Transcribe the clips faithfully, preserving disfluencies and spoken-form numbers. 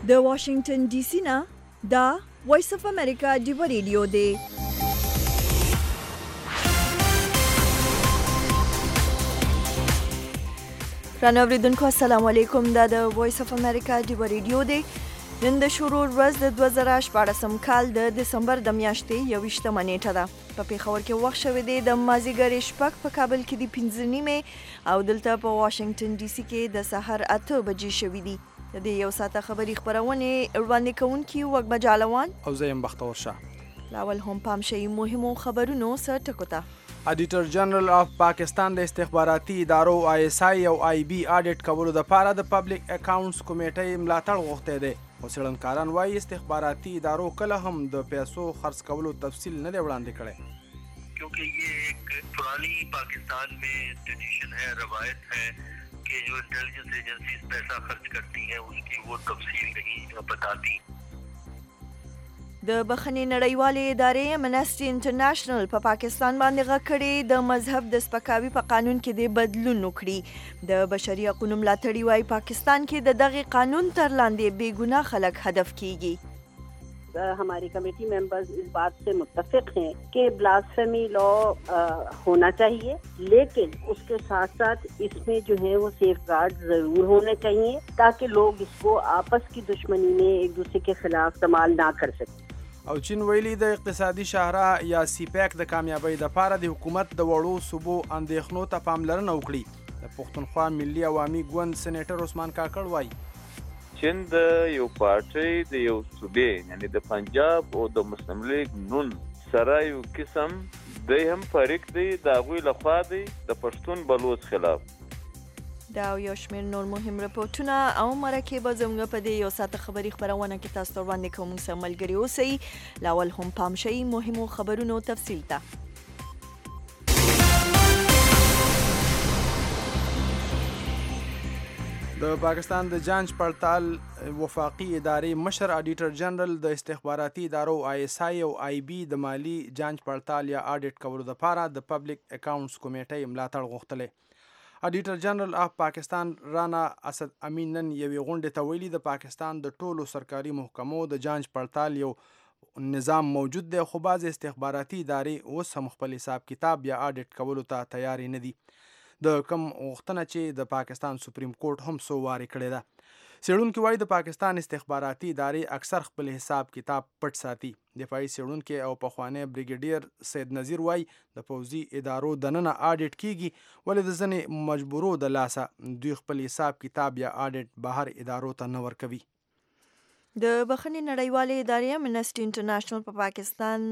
د واشنگټن ډي سي نه دا وایس اف امریکا ډیو ریډیو دی. رانه اوریدونکو السلام علیکم. دا د وایس اف امریکا ډیو ریډیو دی. نن د شروع ورځ د دوه زره شپاړسم کال د دسمبر د میاشتې یوویشتمه نیټه ده. په پېښور کې وخت شوی دی د مازدیګر شپږ، په کابل کې د پنځه نیمې او دلته په واشنګټن ډي سي کې د سهار اته بجې شوي دي. د دې یو ساعته خبري خپرونې وړاندې کوونکي وګ بجالوان او زه یم بختور شاه. لاول هم پام شي مهمو خبرونو سره ټکو ته. اډیټر جنرال اف پاکستان د استخباراتي ادارو آی اس آی او آی بي اډیټ کولو لپاره د پبلک اکاونټس کمیټې ملاتړ غوښتی دی. خو څېړنکاران وایي استخباراتي ادارو کله هم د پیسو خرڅ کولو تفصیل نه دی وړاندې کړی، کیونکہ یہ ایک پرانی پاکستان میں ٹریڈیشن ہے، روایت ہے کہ جو انٹیلیجنس ایجنسیز پیسہ خرچ کرتی ہیں اس کی وہ تفصیل نہیں بتاتی. د بخښنې نړیوالې ادارې امنسټي انټرنیشنل په پاکستان باندې غږ کړی د مذهب د سپکاوي په قانون کې د بدلون وکړي. د بشري حقوقو ملاتړي وایي پاکستان کې د دغه قانون تر لاندې بې ګناه خلک هدف کیږي. हमारी committee members इस बात से मुत्तफिक हैं कि ब्लास्फेमी लॉ होना चाहिए, लेकिन उसके साथ साथ इसमें जो है वो सेफगार्ड जरूर होने चाहिए ताकि लोग इसको आपस की दुश्मनी में एक दूसरे के खिलाफ इस्तेमाल ना कर सकें. او چین ویلي د اقتصادي شاهراه یا سی پیک د کامیابۍ لپاره د حکومت د وړو صوبو اندېښنو ته پاملرنه وکړي. د پښتونخوا ملي عوامي ګوند سېنیټر عثمان کاکړ وایي چین د یو پارټۍ د یو صوبې یعنی د پنجاب او د مسلم لیگ نون سره یو قسم دی هم فریق دی د هغوی لخوا دی د پښتون بلوچ خلاف. دا یو شمېر نور مهم رپورټونه او مرکې به زموږ په دې یو ساعته خبري خپرونه کې تاسو ته وړاندې کوو. موږ سره ملګري اوسئ. لاول هم پام شئ مهمو خبرونو تفصیل ته. د پاکستان د جانچ پړتال وفاقي ادارې مشر اډیټر جنرال د استخباراتي ادارو آی اس آی او آی بي د مالی جانچ پړتال یا اډیټ کولو لپاره د پبلک اکاونټس کمیټې ملاتړ غوښتلی. اډیټر جنرال اف پاکستان رانا اسد امین نن یوې غونډې ته ویلي د پاکستان د ټولو سرکاري محکمو د جانچ پړتال یو نظام موجود دی، خو بعضې استخباراتي ادارې اوس هم خپل حساب کتاب یا اډیټ کولو ته تیارې نه دي. د کم غوښتنه چې د پاکستان سپریم کورټ هم څو وارې کړې ده. څېړونکي وایي د پاکستان استخباراتي ادارې اکثر خپل حساب کتاب پټ ساتي. دفاعي څېړونکی او پخوانی بریګیډیر سید نذیر وایي د پوځي ادارو دننه اډیټ کیږي، ولې د ځینې مجبورو د لاسه دوی خپل حساب کتاب یا اډیټ بهر ادارو ته نه ورکوي. د بخښنې نړیوالې ادارې امنسټي انټرنیشنل په پاکستان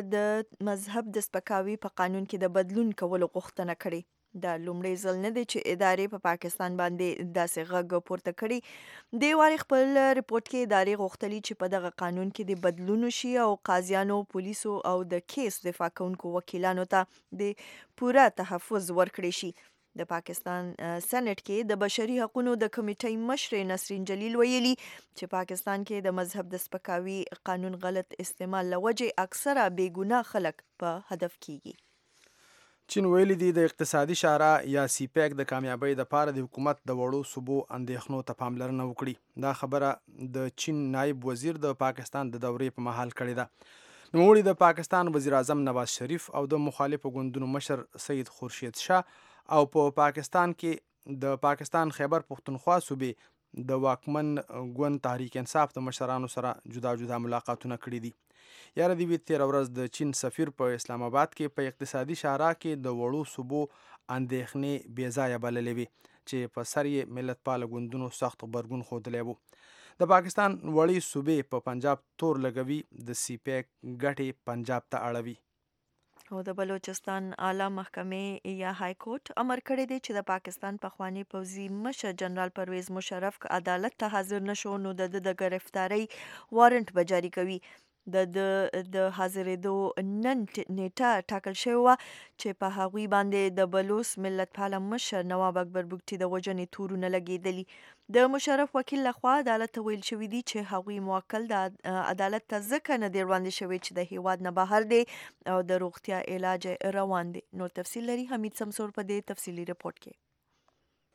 د مذهب د سپکاوي په قانون کې د بدلون کولو غوښتنه کړې. دا لومړی ځل نه دی چې ادارې په پاکستان باندې داسې غږ پورته کړي. دې وارې خپل رپورټ کې ادارې غوښتلي چې په دغه قانون کې د بدلون وشي او قاضیانو، پولیسو او د کیس دفاع کوونکو وکیلانو ته د پوره تحفظ ورکړی شي. د پاکستان سېنیټ کې د بشري حقوقو د کمیټې مشر نسرین جلیل ویلي چې پاکستان کې د مذهب د سپکاوي قانون غلط استعمال لوجې اکثره بې ګناه خلک په هدف کیږي. چین ویلي دی د اقتصادي شاهراه یا سی پیک د کامیابۍ لپاره د حکومت د وړو صوبو اندېښنو ته پاملرنه وکړي. دا خبره د چین نایب وزیر د پاکستان د دورې په مهال کړې ده. نوموړي د پاکستان وزیر اعظم نواز شریف او د مخالفو ګوندونو مشر سید خورشید شاه او په پاکستان کې د پاکستان خیبر پښتونخوا صوبې د واکمن ګوند تحریک انصاف د مشرانو سره جدا جدا ملاقاتونه کړي دي. یاره دی وی تیره ورځ د چین سفیر په اسلام آباد کې په اقتصادي شاهراه کې د وړو صوبو اندېښنې بې ځایه بللې وې چې په سر یې ملت پاله ګوندونو سخت غبرګون ښودلی و. د پاکستان وړې صوبې په پنجاب تور لګوي، د سی پیک ګټې پنجاب ته اړوي. او د بلوچستان اعلی محکمې یا های کورټ امر کړی دی چې د پاکستان پخوانی پوځي مشر جنرال پرویز مشرف که عدالت ته حاضر نشو نو د د ګرفتارۍ وارنټ به جاري کوي. د د حاضرېدو نن نیټه ټاکل شوې وه چې په هغوی باندې د بلوچ ملت پاله مشر نواب اکبر بګټي د وژنې تورونه لګېدلي. د مشرف وکیل لخوا عدالت ته ویل شوي دي چې هغوی موکل د عدالت ته ځکه نه دی وړاندې شوی چې د هیواد نه بهر دی او د روغتیا علاج روان دی. نور تفصیل لري حمید سمسور په دې تفصیلي رپورټ کې.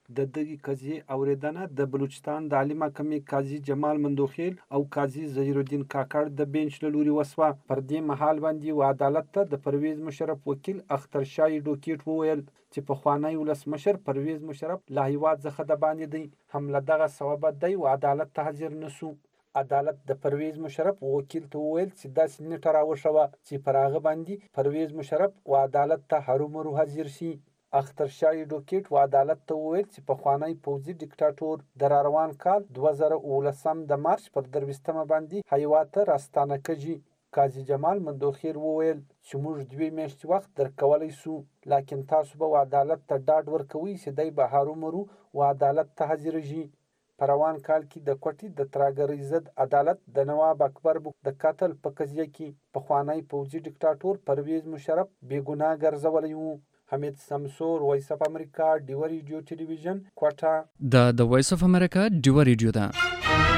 د دغې قضیې اورېدنه د بلوچستان د عالي محکمې قاضي جمال مندوخیل او قاضي ظهیر الدین کاکړ د بینچ له لوري وسوه. پر دې مهال باندې و عدالت ته د پرویز مشرف وکیل اختر شاه ډوکیټ وویل چې پخوانی ولسمشر پرویز مشرف له هیواد څخه د باندې دی، هم له دغه سببه دی و عدالت ته حاضر نسو. عدالت د پرویز مشرف وکیل ته وویل چې داسې نیټه راوښوه چې پر هغه باندې پرویز مشرف و عدالت ته هرومرو حاضر شي. اختر شاه ډوکیټ و عدالت ته وویل چې پخوانی پوځي ډیکټاټور د راروان کال دوه زره اوولسم د مارچ پر درویشتمه باندې هیواد ته راستانه کړي. قاضي جمال مندوخیل وویل چې موږ دوې میاشتې وخت درکولی سو، لکن تاسو به و عدالت ته ډاډ ورکوئ چې دی به هرومرو و عدالت ته حاضرېږي. په روان کال کې د کوټې د ترهګرۍ ضد عدالت د نواب اکبر د قتل په قضیه کې پخوانی پوځي ډیکټاټور پرویز مشرف بې ګناه ګرځولی و. حمید سمسور، وایس اف امریکا، ډیوه ریډیو ټلویزیون، کوټه. دا د وایس اف امریکا ډیوه ریډیو ده.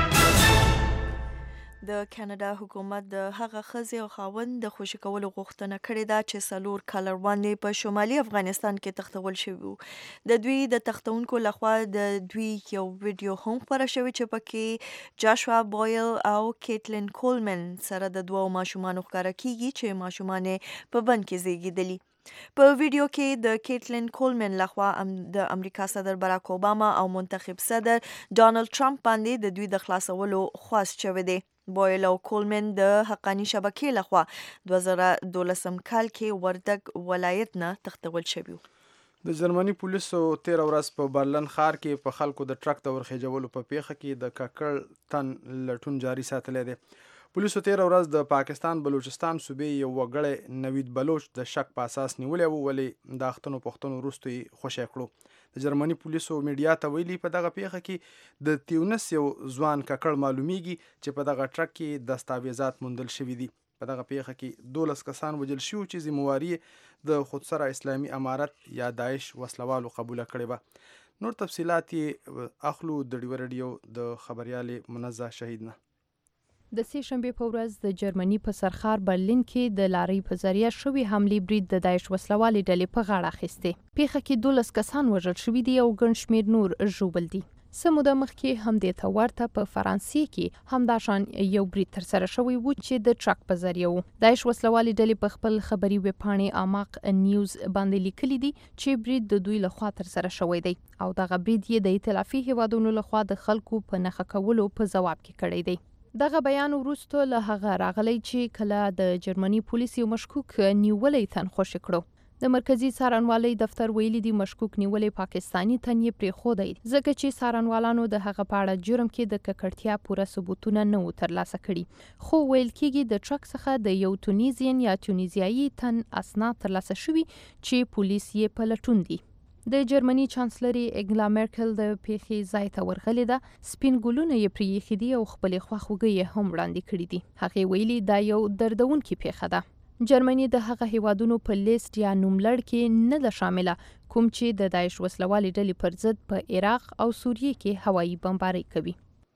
د کاناډا حکومت د هغه ښځې او خاوند د خوشي کولو غوښتنه کړې ده چې څلور کاله وړاندې په شمالي افغانستان کې تښتول شوي وو. د دوی د تښتونکو لخوا د دوی یو ویډیو هم خپره شوی چې پکې جاشوا بویل او کیټلین کولمن سره د دوو ماشومانو ښکاره کیږي چې ماشومان په بند کې زیږیدلي. په ویډیو کې د کیټلین کولمن لخوا د امریکا صدر براک اوباما او منتخب صدر ډانلډ ټرمپ باندې د دوی د خلاصولو خواست شوی دی. بویل او کولمن د حقانی شبکې لخوا دوه زره دولسم کال کې وردګ ولایت نه تښتول شوي. د جرمني پولیسو تیر ورځ په برلن ښار کې په خلکو د ټرک د ورخیجولو په پیښه کې د ککړ تن لټون جاري ساتلی دی. پولیسو تیر ورځ د پاکستان بلوچستان صوبې یو وګړی نوید بلوچ د شک په اساس نیولی و، ولې د اختنو پوښتنو وروسته یې خوشی کړو. د جرمني پولیسو میډیا ته ویلي په دغه پیښه کې د تیونس یو ځوان ککړ معلومیږي چې په دغه ټرک کې دستاویزات موندل شوي دي. په دغه پیښه کې دولس کسان وژل شوي چې ذمهواري د خودسره اسلامي امارت یا داعش وسلوالو قبوله کړې وه. نور تفصیلات یې اخلو د ډیوه ریډیو د خبریالې منزه شهید نه. د سې شنبې په ورځ د جرمني په سرخار برلین کې د لارۍ په ذریعه شوي حملې برید د داعش وسلوالې ډلې په غاړه اخیستې. پیښه کې دولس کسان وژل شوي دي او ګڼ شمېر نور ژوبل دي. څه موده مخکې همدې ته ورته په فرانسې کې همداشان یو برید ترسره شوی و چې د ټرک په ذریعه و. داعش وسلوالې ډلې په خپل خبري ویبپاڼې اماق نیوز باندې لیکلي دي چې برید د دوی لخوا ترسره شوی دی او دغه برید یې د ائتلافي هیوادونو لخوا د خلکو په نښه کولو په ځواب کې کړی دی. دغه بیان وروسته له هغه راغلی چې کله د جرمني پولیس یو مشکوک نیولی تن خوشي کړو. د مرکزی څارنوالۍ دفتر ویلي دی مشکوک نیولی پاکستانی تن یې پرېښودی ځکه چې څارنوالانو د هغه په اړه جرم کې د ککړتیا پوره ثبوتونه نه وو ترلاسه کړي، خو ویل کېږي د ټرک څخه د یو تونیزین یا تونیزیایي تن اسناد ترلاسه شوي چې پولیس یې په لټون دي. د جرمني چانسلري انګلا میرکل د پیښې ځای ته ورغلې ده، سپین ګلونه یې پرې ایښي دي او خپلې خواخوږۍ یې هم وړاندې کړي دي. هغې ویلي دا یو دردونکې پیښه ده. جرمني د هغه هیوادونو په لیست یا نوملړ کې نه ده شامله کوم چې د داعش وسلوالې ډلې پر ضد په عراق او سوریې کې هوایي بمبارۍ کوي.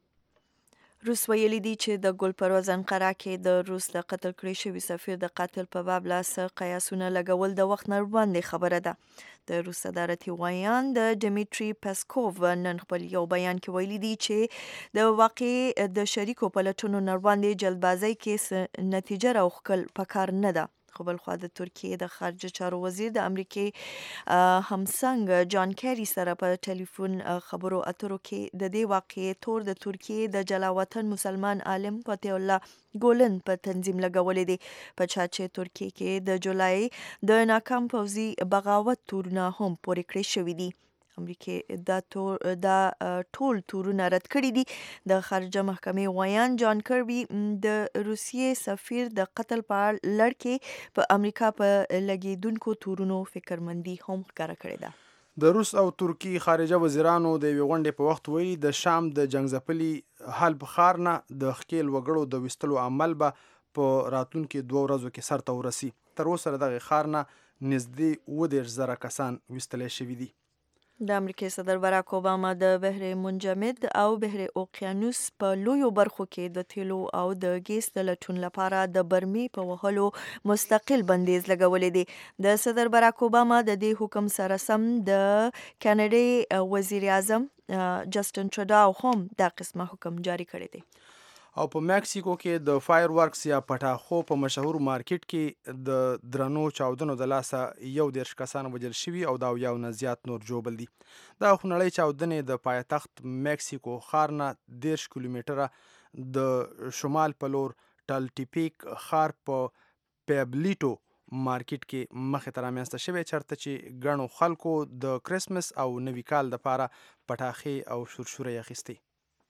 روس ویلي دي چې د ګل پروز انقره کې د روس د قتل کړي شوي سفیر د قتل په باب لا څه قیاسونه لګول د وخت نه وړاندې خبره ده. د روس صدارتي ویان د ډیمیټري پسکوف نن خپل یو بیان کې ویلي دي چې د واقع د شریکو پلټنو نه وړاندې جلدبازۍ کې نتیجه راوښکل پکار نه ده. خو بل خوا د ترکیې د خارجه چارو وزیر د امریکې همسنګ جان کیری سره په ټلیفون خبرو اترو کې د دې واقعې تور د ترکیې د جلاوطن مسلمان عالم فتح الله ګولن په تنظیم لګولې دي، په چا چې ترکیې کې د جولای د ناکام پوځي بغاوت تورونه هم پورې کړی شوي دي. امریکا دا تور دا ټول تورونه رد کړي دي. د خارجه محکمې ویان جان کربي د روسیې سفیر د قتل په لړ کې په امریکا په لګیدونکو تورونو فکرمندي هم ښکاره کړې ده. د روس او ترکی خارجه وزیرانو د یوې غونډې په وخت ویلي د شام د جنګ ځپلي حلب ښار نه د ښکېل وګړو د ویستلو عمل به په راتلونکو دوه ورځو کې سرته ورسي. تر اوسه دغه ښار نه نږدې اووه دېرش زره کسان ویستلی شوي دي. د امریکای صدر باراک اوباما د بحر منجمد او بحر اوقیانوس په لویو برخو کې د تیلو او د ګیس د لټون لپاره د برمې په وهلو مستقل بندیز لګولې دي. د صدر باراک اوباما د دې حکم سره سم د کاناډا وزیر اعظم جسټن ټروډو هم دا قسمه حکم جاری کړی دی. او په مکسیکو کې د فایر ورکس یا پټاخو په مشهور مارکیټ کې د درنو چاودنو د لاسه یو دېرش کسان وژل شوي او دا یو نه زیات نور ژوبل دي. دا خونړۍ چاودنې د پایتخت مکسیکو ښار نه دېرش کیلومتره د شمال په لور ټلټیپیک ښار په پیبلیټو مارکیټ کې مخې ته رامنځته شوی، چېرته چې ګڼو خلکو د کرسمس او نوي کال دپاره پټاخې او شورشورې اخیستې.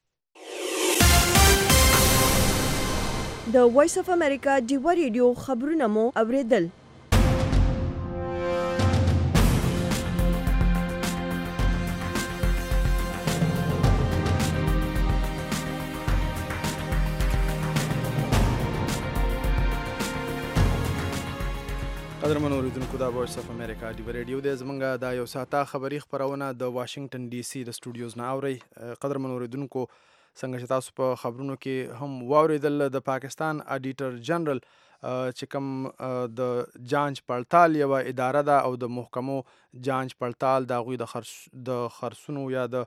د وایس اف امریکا ډیوا ریډیو خبرونه مو اوریدل. قدرمن اوریدونکو دا وایس اف امریکا ډیوا ریډیو دی. زمونږ دا یو ساعته خبري خپرونه د واشنگټن ډي سي د سټوډیوز نه اورئ. قدرمن اوریدونکو څنګه چې تاسو په خبرونو کې هم واوریدل، د پاکستان اډیټر جنرال چې کوم د جانچ پړتال یوه اداره ده او د محکمو جانچ پړتال د هغوی د خرڅ د خرڅونو یا د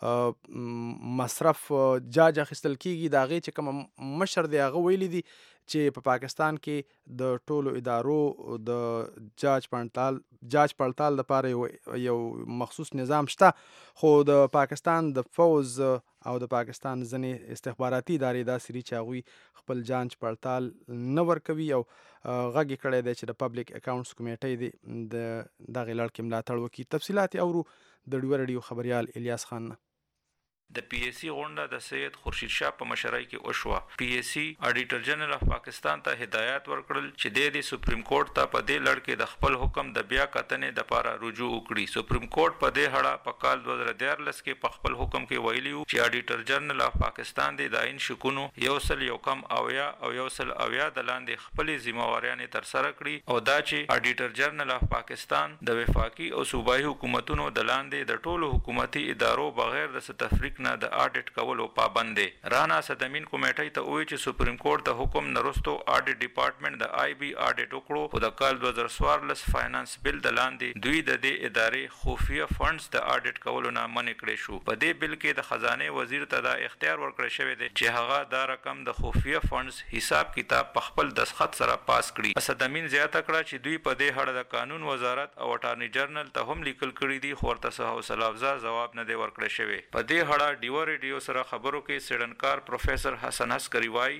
مصرف جاج اخیستل کیږي، د هغې چې کوم مشر دی هغه ویلي دي چې په پاکستان کې د ټولو ادارو د جاج پړتال جاج پړتال لپاره یو یو مخصوص نظام شته، خو د پاکستان د فوز او د پاکستان ځینې استخباراتي ادارې داسې دي چې هغوی خپل جانچ پړتال نه ورکوي او غږ یې کړی دی چې د پبلک اکاونټس کمیټۍ دی د دغې لړ کې ملاتړ وکړي. تفصیلات یې اورو د ډیوا ریډیو خبریال الیاس خان نه. د پی ایس سی غونډه د سید خورشید شاه په مشرۍ کې وشوه. پی ایس سی اډیټر جنرال اف پاکستان ته هدایت ورکړل چې د سپریم کورټ ته په دې لړ کې د خپل حکم د بیا کتنې لپاره رجوع وکړي. سپریم کورټ په دې هړه په کال دوه زره دیارلس کې په خپل حکم کې ویلي و چې اډیټر جنرال اف پاکستان د داین شکونو یو سل یو کم اویا او یو سل اویا د لاندې خپلې ذمہواریانې ترسره کړي او دا چې اډیټر جنرال اف پاکستان د وفاقي او صوبایي حکومتونو د لاندې د ټولو حکومتي ادارو بغیر د تفریق نه د اډیټ کولو پابند دی. رانا صدمین کمیټې ته وایي چې سپریم کورټ د حکم نرستو اډیټ ډپارټمنټ د آی بی اډیټ وکړو خو د کال دوه زره څوارلس فاینانس بل د لاندې دوی د دې ادارې خفیه فنډز د اډیټ کولو نه منع کړی شو. په دې بل کې د خزانه وزیر ته دا اختیار ورکړی شوی دی چې هغه دا رقم د خفیه فنډز حساب کتاب په خپل دستخط سره پاس کړي. صدمین زیاته کړه چې دوی په دې هړه د قانون وزارت او اټارنی جنرال ته هم لیکل کړي دي خو ورته څه حوصله افزا ځواب نه دی ورکړی شوی. په دې هړه ډیوا ریډیو سره خبرو کې سیډنکار پروفیسر حسن عسکری وایي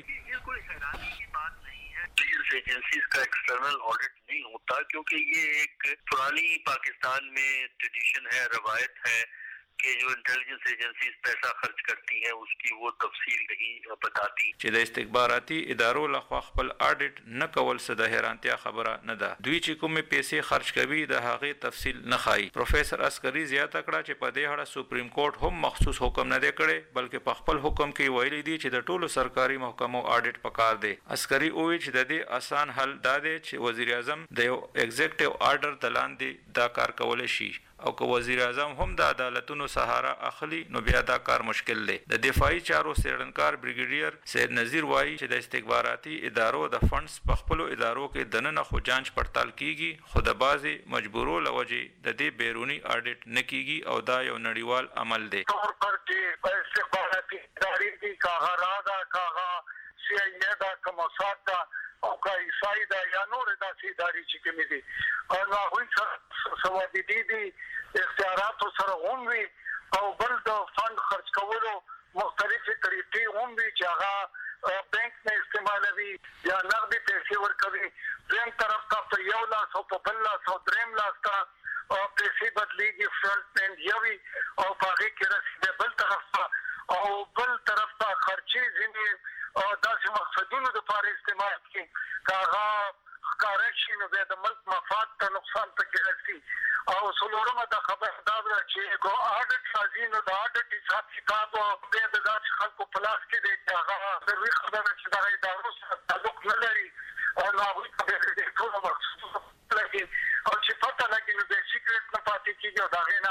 एजेंसीज का एक्सटर्नल ऑडिट नहीं होता क्योंकि ये एक पुरानी पाकिस्तान में ट्रेडिशन है, रवायत है कि जो इंटेलिजेंस एजेंसीज पैसा खर्च करती हैं उसकी वो तफसील नहीं बताती. چې د استخباراتي ادارو لخوا خپل اډیټ نه کول څه د حیرانتیا خبره نه ده. دوی چې کومې پیسې خرج کوي د هغې تفصیل نه ښایي. پروفیسر عسکري زیاته کړه چې په دې اړه سپریم کورټ هم مخصوص حکم نه دی کړی بلکې په خپل حکم کې ویلي دي چې د ټولو سرکاري محکمو اډیټ پکار دی. عسکري وایي چې د دې اسان حل دا دی چې وزیر اعظم د یو ایگزیکټیو آرډر د لاندې دا کار کولی شي او که وزیر اعظم هم د عدالتونو سهارا اخلي نو بیا دا کار مشکل دی. د دفاعي چارو سیډنکار بریګیډیر سید نذیر وایي چې د استخباراتي ادارو د فنډز په خپلو ادارو کې دننه خو جانچ پړتال کیږي خو د بعضې مجبورو له وجې د دې بیروني اډیټ نه کیږي او دا یو نړیوال عمل دی. طور پر چې استخباراتي ادارې دي کاغه رادا کاغه سی آی ای دا که موساد دا او که عیسائی دا یا نور داسې ادارې چې کومې دي او هغوی سره سوادیدي دي اختیاراتو سره هم وي او بل د فنډ خرج کولو مختلفې طریقې هم وي چې هغه بینک نه استعمالوي یا نغدي پیسې ورکوي. دویم طرف ته په یو لاس او په بل لاس او دریم لاس ته پیسې بدلېږي فرنټ اینډ یو وي او په هغې کې رسېدی بل طرف ته او بل طرف ته خرچې ځینې داسې مقصدونو دپاره استعمال کړي که هغه ښکاره شي نو بیا د ملک مفاد ته نقصان پکې رسي. او څلورمه دا خبره دا ده چې کو اډیټ راځي نو د اډیټ حساب کتاب بیا د داسې خلکو په لاس کې دی چې هغه ضروري خبره چې دغه ادارو سره تعلق نه لري او نو هغوی ته بیا د ټولو مخصوص لګي او چې پته لګي نو بیا سیکرټ نه پاتې کېږي او د هغې نه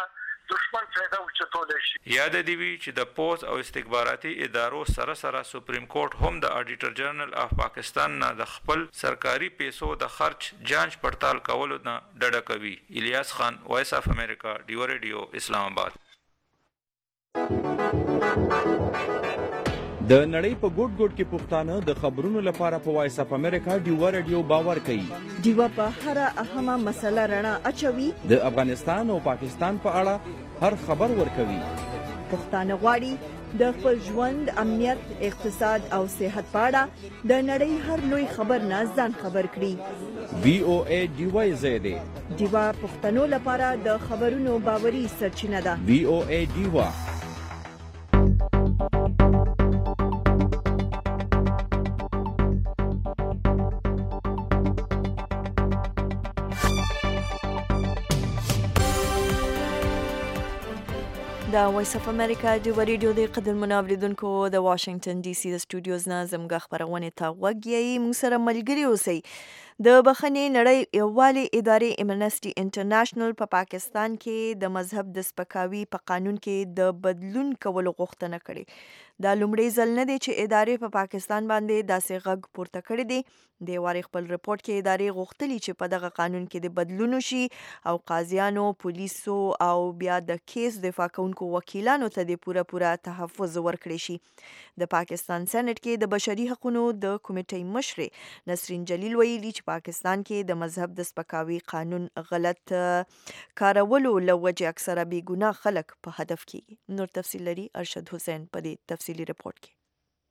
دشمن فایده اوچتولی شي. یاد دی وی چې د پوز او استخباراتي ادارو سره سره سپریم کورټ هم د اډیټر جنرال اف پاکستان نه د خپل سرکاري پیسو د خرچ جانچ پړتال کولو نه ډډه کوي. الیاس خان، وایس اف امریکا، ډیو ریډیو، اسلام آباد. د نړۍ په ګوټ ګوټ کې پښتانه د خبرونو لپاره په وایس اف امریکا ډیو ریډیو باور کوي. ډیو په هر اهمه مسله رڼا اچوي. د افغانستان او پاکستان په اړه هر خبر ورکوي. پښتانه غواړي د خپل ژوند، امنیت، اقتصاد او صحت په اړه د نړۍ هر لوی خبر نه ځان خبر کړي. وی او ای ډیو زیاده ډیو پښتنو لپاره د خبرونو باوري سرچینه ده. وی او ای ډیو. دا وایس اف امریکا د ریډیو د قدر منابلیدونکو د واشنگټن ډي سي د سټوډیوز نه زموږ خبرونه ته وګورئ. موږ سره ملګری اوسئ. د بخښنې نړۍ یووالي ادارې امنسټي انټرنیشنل په پاکستان کې د مذهب د سپکاوي په قانون کې د بدلون کولو غوښتنه کړې. دا لومړی ځل نه دی چې ادارې په پاکستان باندې داسې غږ پورته کړی دی. د واري خپل رپورت کې ادارې غوښتلي چې په دغه قانون کې د بدلون وشي او قاضیانو، پولیسو او بیا د کیس دفاع کوونکو وکیلانو ته د پوره پوره تحفظ ورکړي شي. د پاکستان سېنات کې د بشري حقوقو د کمیټې مشر نسرین جلیل ویلي چې پاکستان کې د مذهب د سپکاوي قانون غلط کارولو لوجه اکثره بې ګناه خلک په هدف کیږي. نور تفصیل لري ارشد حسین په دې تفصیلی رپورت کې.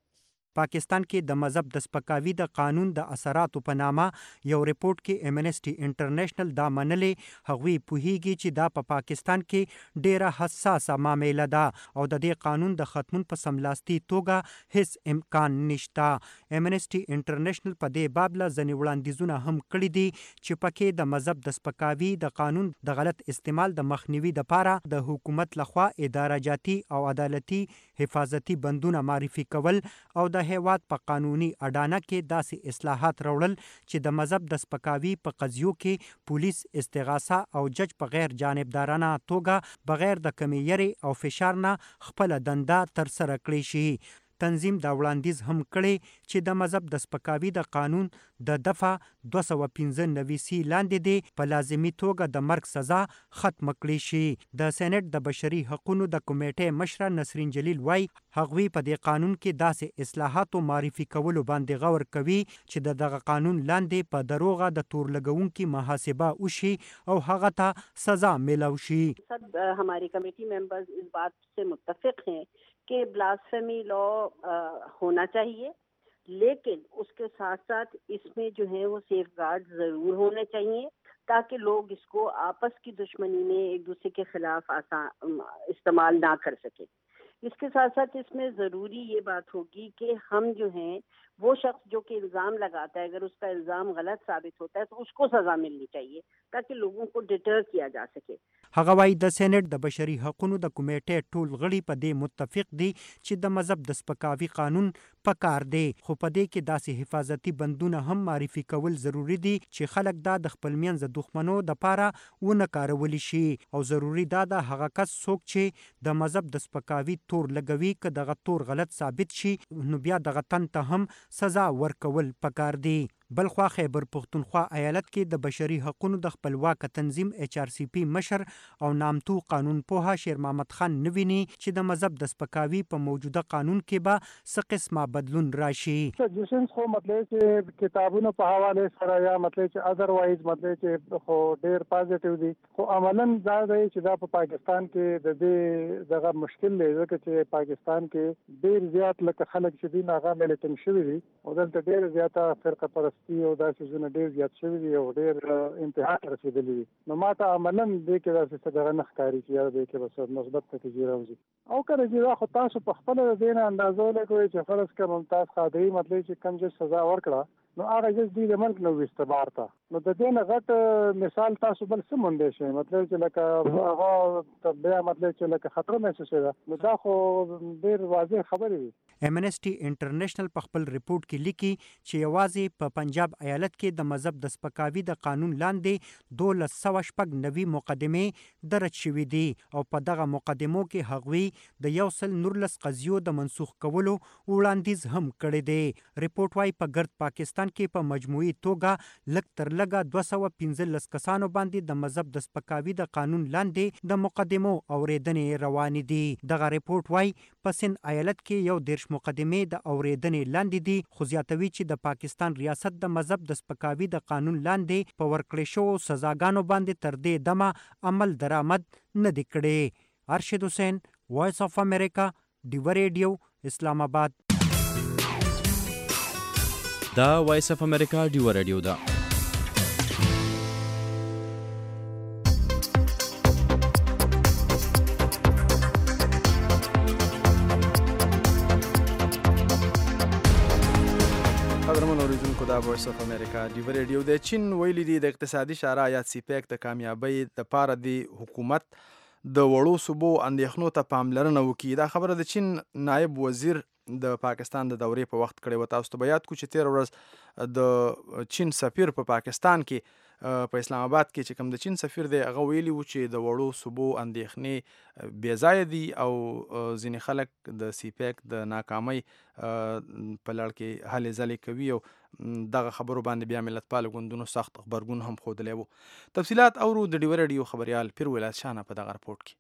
پاکستان کې د مذهب د سپکاوي د قانون د اثراتو په نامه یو ریپورت کې امنسټي انټرنیشنل دا منلې هغوی پوهیږي چې دا په پا پاکستان کې ډیره حساسه معامله ده او د دې قانون د ختمون په سملاستی توګه هیڅ امکان نشته. امنسټي انټرنیشنل په دې باب له ځینې وړاندیزونه هم کړي دي چې پکې د مذهب د سپکاوي د قانون د غلط استعمال د مخنیوي لپاره د حکومت لخوا اداره جاتي او عدالتي حفاظتي بندونه معرفي کول او د هیواد په قانوني اډانه کې داسې اصلاحات راوړل چې د مذهب د سپکاوي په قضیو کې پولیس استغاثه او جج په غیر جانبدارانه توګه بغیر د کمې یرې او فشار نه خپله دنده ترسره کړی شي. تنظیم دا وړاندیز هم کړی چې د مذهب د سپکاوي د قانون د دفعه دوه سوه پنځه نوي سی لاندې دی په لازمي توګه د مرګ سزا ختم کړی شي. د سېنات د بشري حقوقو د کمیټې مشره نسرین جلیل وای هغوی په دې قانون کې داسې اصلاحاتو معرفي کولو باندې غور کوي چې د دغه قانون لاندې په دروغه د تور لګونکي محاسبه وشي او هغه ته سزا ملو شي. سب हमारी कमेटी मेंबर्स इस बात से मुत्तफिक हैं कि ब्लास्फेमी लॉ होना चाहिए, लेकिन उसके साथ साथ इसमें जो है वो सेफ गार्ड जरूर होने चाहिए ताकि लोग इसको आपस की दुश्मनी में एक दूसरे के खिलाफ आसान इस्तेमाल ना कर सके. इसके साथ साथ इसमें ज़रूरी ये बात होगी कि हम जो हैं वो शख्स जो कि इल्ज़ाम लगाता है अगर उसका इल्ज़ाम गलत साबित होता है तो उसको सज़ा मिलनी चाहिए ताकि लोगों को डिटर किया जा सके. هغه وايي د سېنات د بشري حقوقو د کمیټې ټول غړي په دې متفق دي چې د مذهب د سپکاوي قانون پکار دی، خو په دې کې داسې حفاظتي بندونه هم معرفي کول ضروری دي چې خلک دا د خپل منځ دښمنو د پاره ونه کارولی شي او ضروری دا د هغه کس څوک چې د مذهب د سپکاوي تور لګوي که دغه تور غلط ثابت شي نو بیا دغه تن ته هم سزا ورکول پکار دی. بلخوا خیبر پختونخوا ایالت کې د بشري حقوقو د خپلواک تنظیم ایچ آر سی پی مشر او نامتو قانون پوها شیر محمد خان نویني چې د مذهب د سپکاوي په موجوده قانون کې به څه قسمه بدلون راشي. سجیشنز خو مطلب چې کتابونو په حواله سره یا مطلب چې اذروایز مطلب چې خو ډیر پازیټیو دي، خو عملاً دا دی چې دا په پاکستان کې د دې دغه مشکل دی ځکه چې پاکستان کې ډیر زیات لکه خلک چې دي هغه ملیټن شوي دي او دلته ډیر زیاته فرقه پرستی او داسې زونه ډیر زیات شوي دي او ډیر انتها ته رسېدلي دي. نو ماته عملاً دې کې داسې څه دغه نه ښکاري چې یاره دې کې به مثبت نتیجې راوځي. او کله چې دا خو تاسو په خپله د دې نه اندازه ولګوئ چې فرض کړه ممتاز قادري مطلب چې کوم چې سزا ورکړه نو هغه جز دوی د ملک نه ویسته بهر ته. نو د دې نه غټ مثال تاسو بل څه موندلی شئ، مطلب چې لکه هغه بیا مطلب چې لکه خطر محسوسېده، نو دا خو ډېر واضح خبرې دي. امنسټي انټرنیشنل په خپل ریپورت کې لیکي چې یوازې په پنجاب ایالت کې د مذهب د سپکاوي د قانون لاندې دولس سوه شپږ نوي مقدمې درج شوي دي او په دغه مقدمو کې هغوی د یو سل نورلس قضیو د منسوخ کولو وړاندیز هم کړی دی. ریپورت وايي په ګرد پاکستان کې په مجموعي توګه لږ تر لږه دوه سوه پنځلس کسانو باندې د مذهب د سپکاوي د قانون لاندې د مقدمو اورېدنې روانې دي. دغه ریپورت وايي په سند ایالت کې یو دېرش مقدمې د اورېدنې لاندې دي، خو زیاتوي چې د پاکستان ریاست د مذهب د سپکاوي د قانون لاندې په ورکړې شوو سزاګانو باندې تر دې دمه عمل درآمد نه دی کړی. ارشد حسین، وایس اف امریکا، ډیوه ریډیو، اسلام آباد. دا وایس اف امریکا ډیوه ریډیو ده. دا وایس اف امریکا ډیوه ریډیو د چین ویلي دي د اقتصادي شورا یا سیپیک د کامیابی لپاره د حکومت د وړو صوبو اندېښنو ته پاملرنه وکړي. دا خبره د چین نائب وزیر د پاکستان د دورې په وخت کړې وه. تاسو ته به یاد کړو چې تېره ورځ د چین سفیر په پاکستان کې په اسلام آباد کې چې کوم د چین سفیر دی هغه ویلي و چې د وړو صوبو اندېښنې بې ځایه دي او ځینې خلک د سیپیک د ناکامۍ په لړ کې هلې ځلې کوي او دغه خبرو باندې بیا ملتپاله ګوندونو سخت غبرګون هم ښودلی و. تفصیلات اورو د ډیوه ریډیو خبریال پیر ولایت شاه نه په دغه رپورټ کې.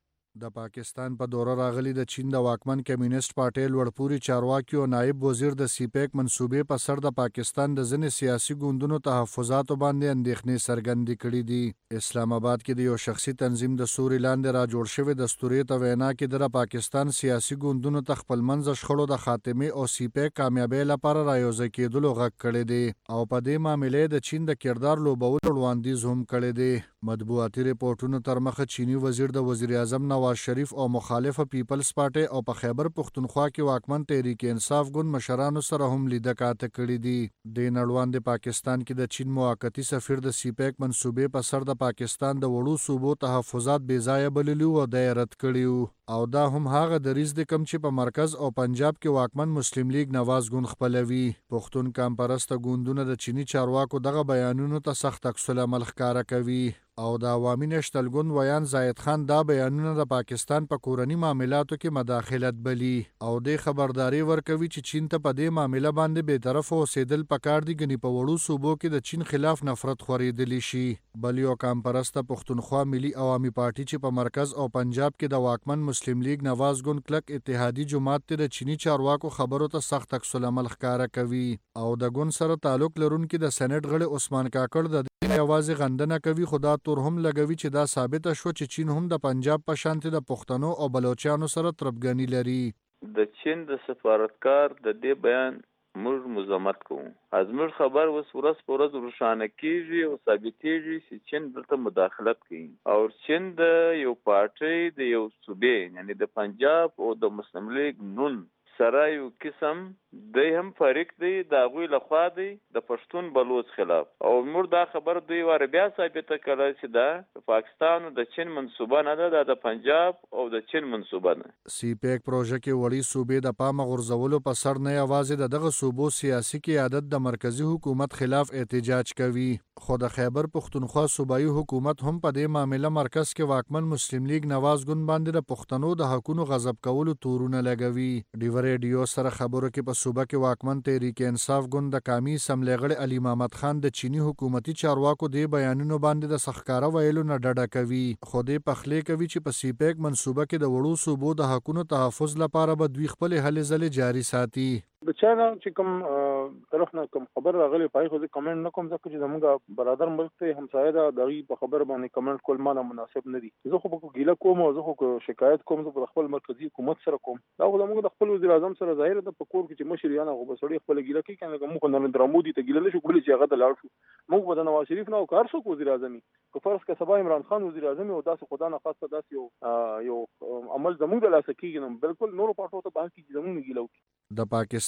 د پاکستان په دوره راغلي د چین د واکمن کمیونست پارټۍ لوړپوړي چارواکي او نائب وزیر د سیپیک منصوبې په سر د پاکستان د ځینې سیاسي ګوندونو تحفظاتو باندې اندېښنې څرګندې کړي دي. اسلام آباد کې د یو شخصي تنظیم د سوري لاندې را جوړ شوی دستورې ته وینا کې د پاکستان سیاسي ګوندونو ته خپلمنځه شخړو د خاتمې او سیپیک کامیابۍ لپاره رايوځای کېدلو غږ کړی دی او په دې معاملې د چین د کردار لوبولو وړاندیز هم کړی دی. مطبوعاتي ریپورټونو تر مخه چینی وزیر د وزیر اعظم نواز شریف او مخالفه پیپلز پارټي او په خیبر پختونخوا کې واکمن تحریک انصاف ګوند مشرانو سره هم لیده کاته کړي دي. د نړوان د پاکستان کې د چین موقتی سفیر د سیپیک منصوبې په سر د پاکستان د وړو صوبو تحفظات بې ځایه بللي او د رد کړي او دا هم هغه دریځ د کم چې په مرکز او پنجاب کې واکمن مسلم لیگ نواز ګوند خپلوي. پښتون کام پرسته ګوندونه د چینی چارواکو دغه بیانونو ته سخت عکس العمل ښکاره کوي او د عوامي نشتل ګوند ویان زاید خان دا بیانونه د پاکستان په کورني معاملاتو کې مداخلت بلی او د خبرداري ورکوي چې چین ته په دې معاملې باندې به طرف اوسېدل پکار دي غني په وړو صوبو کې د چین خلاف نفرت خورېدلی شي. بل یو کام پرسته پښتونخوا ملي عوامي پارټي چې په مرکز او پنجاب کې د واکمن مسلم لیگ نواز ګوند کلک اتحادي جماعت ته د چینی چارواکو خبرو ته سخت عکس العمل ښکاره کوي او د ګوند سره تعلق لرونکي د سېنات غړي عثمان کاکړ د یوازې غندنه کوي خدا تور هم لګوي چې دا ثابته شو چې چین هم د پنجاب په شانتي د پښتنو او بلوچستان سره تربګنی لري. د چین د سفارتکار د دې بیان موږ مزمت کوو. ازمر خبر وس ورځ په ورځ روښانه کیږي او ثابتېږي چې چین دلته مداخلت کوي او چین د یو پارټي د یو صوبې یعنی د پنجاب او د مسلم لیگ نون سره یو قسم د هم فریق دی د غوی لخوا دی د پښتون بلوچ خلاف او موږ دا خبر دوی ور بیا ثابته کړه چې دا پاکستان او د چین منسوبه نه ده د پنجاب او د چین منسوبه نه. سی پیک پروژه کې وړي صوبې د پامه غورځولو په سر نه یوازې د دغه صوبو سیاسي قیادت د مرکزی حکومت خلاف احتجاج کوي خو د خیبر پختونخوا صوبایي حکومت هم په دې معاملې مرکز کې واکمن مسلم لیگ نواز ګوند باندې د پښتنو د حقونو غضب کولو تورونه لګوي. ډیوه ریډیو سره خبرو کې په صوبه کې واکمن تحریک انصاف ګوند د قومي اسمبلی غړي علي محمد خان د چینی حکومتي چارواکو د بیانونو باندې د سخکاره ویلو نه ډډه کوي خو دې پخلې کوي چې په سیپیک منصوبه کې د وړو صوبو د حقونو تحفظ لپاره به دوی خپل هلې ځلې جاري ساتي. د چا چې کوم طرف نه کوم خبر راغلی پای خو کمنټ نه کوم ځکه چې زموږ برادر ملک ته همسایه ده دغه په خبر باندې کمنټ کول مانه مناسب نه دي. زه خو په ګیله کوم او زه خو شکایت کوم زه په خپل مرکزی حکومت سره کوم دا خو زموږ د خپل وزیر اعظم سره ظاهر ده په کور کې چې مشر یانه غو بسړي خپل ګیله کوي کنه موږ نریندرا مودي ته ګیله نشو کولای چې هغه د لاړ شو موږ په نواز شریف نه او کار شو وزیر اعظم کو فرض کا سبا عمران خان وزیر اعظم او داسې خدا نه خاصه داسې یو یو عمل زموږ د لاسه کیږي نو بالکل نور پټو ته باندې زموږ ګیله. د پاکستان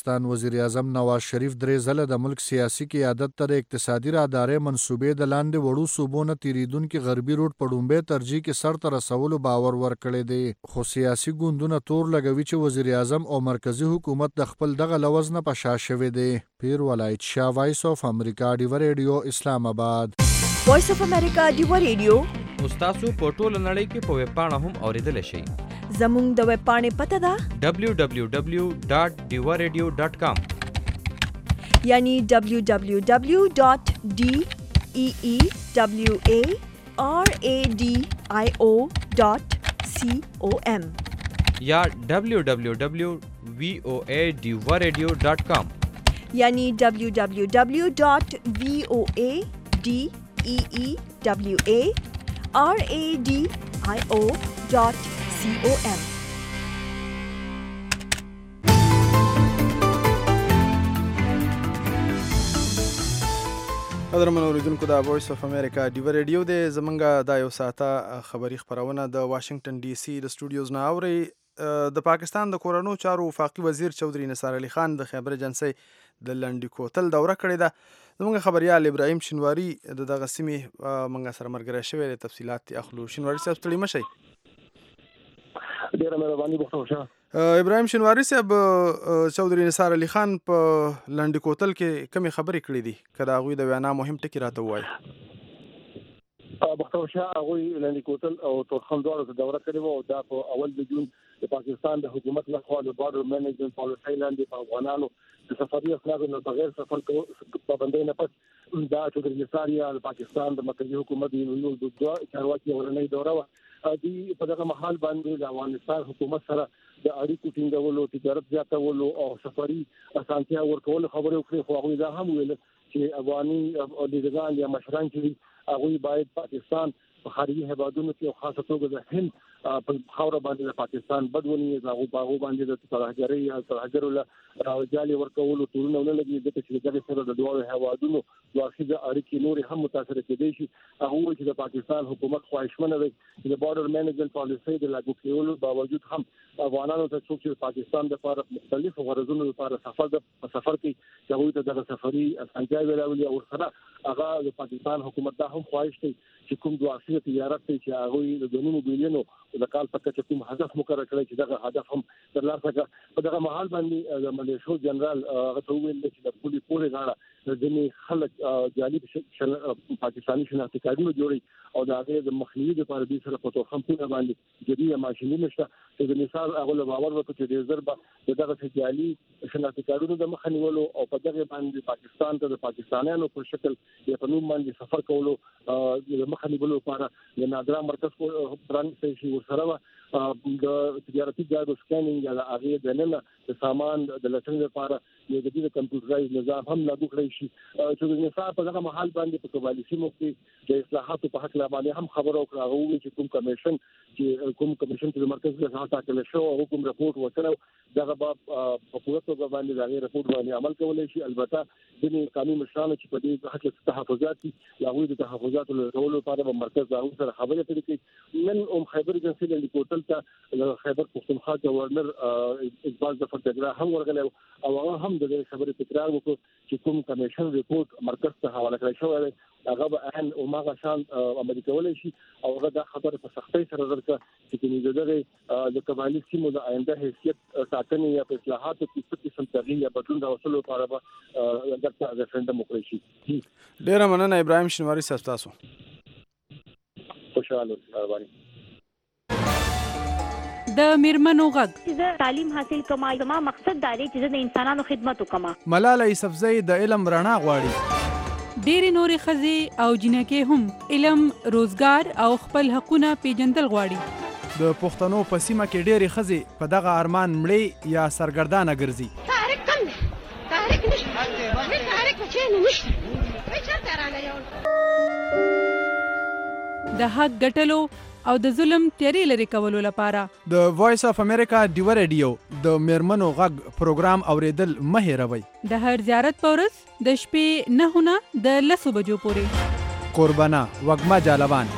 پاکستان وزیر اعظم نواز شریف درې ځله د ملک سیاسي قیادت ته د اقتصادي راهدارۍ منصوبې د لاندې وړو صوبو نه تیریدونکي غربي روډ په ډومبۍ ترجیح کې سر ته رسولو باور ورکړی دی، خو سیاسي ګوندونه تور لګوي چې وزیر اعظم او مرکزی حکومت د خپل دغه لوز نه په شا شوی دی. پیر ولایت شاه، وایس اف امریکا، ډیوه ریډیو، اسلام آباد. وایس اف امریکا ډیوه ریډیو تاسو په ټوله نړۍ کې په ویب پاڼه هم اوریدلی شئ. زموږ د ویب پاڼې پته ده دبلیو دبلیو دبلیو ډاټ ډیوه ریډیو ډاټ کام، یعنی دبلیو دبلیو دبلیو ډاټ ډي ای ای دبلیو ای آر ای ډي آی او ډاټ سی او ایم یا دبلیو دبلیو دبلیو وی او ای ډیوه ریډیو ډاټ کام، یعنی دبلیو دبلیو دبلیو ډاټ وی او ای ډي ای ای دبلیو ای آر ای ډي آی او ډاټ سی او ایم. قدرمن اوریدونکو، د وایس اف امریکا ډیوه ریډیو د زمونږ دا یو ساعته خبري خپرونه د واشنگټن ډي سي د سټوډیوز نه اوري. د پاکستان د کورنو چارو وفاقي وزیر چودھری نثار علي خان د خیبر ایجنسۍ د لنډي کوتل دوره کړې ده. زمونږ خبريال ابراهیم شینواری د دغه سیمې موږ سره ملګری شوی دی، تفصیلات اخلو. شینواری صاحب ستړي مه شئ. ډیره مهرباني وکړئ. ابراهیم شینواری صاحب، چودھری نثار علي خان په لنډي کوتل کې کومې خبرې کړې دي؟ که د هغوی د وینا مهم ټکي راته ووایي. بختور شاه هغوی لنډي کوتل او تورخم دواړو ته دوره کړې وه، او دا په اول د جون د پاکستان د حکومت لخوا د بارډر مینجمنټ پالیسۍ لاندې په افغانانو د سفري اسنادو نه بغیر سفر پابندۍ نه پس دا چودھری نثار یا د پاکستان د مرکزي حکومت یو د چارواکي اورنۍ دوره وه. دوی په دغه مهال باندې د افغانستان حکومت سره د اړیکو ټینګولو، تجارت زیاتولو او سفري اسانتیا ورکولو خبرې وکړې، خو هغوی دا هم ویل چې افغاني لیډران یا مشران چې هغوی باید پاکستان په خارجي هیوادونو کې او خاصه توګه د هند په خاوره باندې د پاکستان بدونی هغه باغو باندې د ترهګرۍ یا ترهګرو له جالي ورکولو تورونه نه لګي، د چې دغه سره د دوه هیوادونو واخیزه اړیکې نور هم متاثر کېدې شي. هغه چې د پاکستان حکومت خواهشمنه وي چې د بارډر مینجمنټ پالیسۍ د لاګو کولو باوجود هم افغانانو ته څوک چې پاکستان د لپاره مختلفو غرضونو لپاره سفر د سفر کوي چې هغوی ته دغه سفري اسانتیاوې راولي، او سره هغه د پاکستان حکومت دا هم خواهش کوي چې کوم دوه اصلي تجارت دی چې هغوی د دوه نیم بیلیونو د کال په کچه کوم هدف مقرر کړی چې دغه هدف هم ترلاسه کړه. په دغه مهال باندې د ملیشو جنرال هغه ته وویل چې د پولي پورې غاړه ځینې خلک جالب پاکستاني شناختي کارډونه جوړي او د هغې د مخنیوي لپاره دوی سره په تورخمپونه باندې جدي ماشینونه شته چې د مثال هغه له باور وکړو چې ډېر زر به د دغه جعلي شناختي کارډونو د مخه نیولو او په دغه باندې پاکستان ته د پاکستانیانو په شکل یا په نوم باندې سفر کولو د مخه نیولو لپاره د نادرا مرکز پرانیستی شي. ورسره د تجارتي جادو سکینینګ یا د هغې دننه د سامان د لټنې لپاره یو جدید کمپیوټرایز نظام هم لاګو کړی شي. چودھری نثار په دغه مهال باندې په قبایلي سیمو کې د اصلاحاتو په هکله باندې هم خبره وکړه. هغه وویل چې کوم کمیشن چې کوم کمیشن چې د مرکز څخه ټاکل شو او کوم رپورټ ورکړی دغه به په پوره توګه باندې د هغې رپورټ باندې عمل کولی شي. البته ځینې قانوني مشرانو چې په دې هکله تحفظات دي د هغوی د تحفظاتو لټولو لپاره به مرکز د هغوی سره خبرې اترې کوي. نن هم خیبر ایجنسۍ لنډي کوتل ته د خیبر پښتونخوا گورنر اقبال ظفر جګړه هم ورغلی او هغه هم د دې خبرې تکرار وکړو چې کوم کمیشن ریپورټ مرکز ته حواله کړی شوی دی هغه به عین هماغه شان عملي کولی شي او هغه دا خبره په سختۍ سره درکړه چې کومې د دغې د قبایلي سیمو د آینده حیثیت ټاکنې یا په اصلاحاتو کې څه قسم تغییر یا بدلون راوستلو لپاره به دلته ریفرنډم وکړی شي. ډېره مننه ابراهیم شینواري صاحب، تاسو خوشحاله اوسئ. د میرمنو غږ چې تعلیم حاصل کوم زما مقصد دا دی چې د انسانانو خدمت وکم. ملاله یوسفزۍ د علم رڼا غواړي. ډېرې نورې ښځې او جنکې هم علم، روزګار او خپل حقونه پیژندل غواړي. د پښتنو په سیمه کې ډېرې ښځې په دغه ارمان مړې یا سرګردانه ګرځي. تحریک کم دی، تحریک نشته، هیڅ تحریک په چین نشته، هیڅ چېرته رانه یو د حق ګټلو او د ظلم تیری لري کولو لپاره د وایس اف امریکا ډیوه ریډیو د میرمنو غږ پروګرام اوریدل مه هېروئ. د هر زیارت په ورځ د شپې نهه نه د لسو بجو پورې. قربانه وږمه جالبان.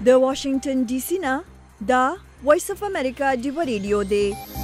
د واشنگټن ډي سي نه دا وایس اف امریکا ډیو ریډیو دی.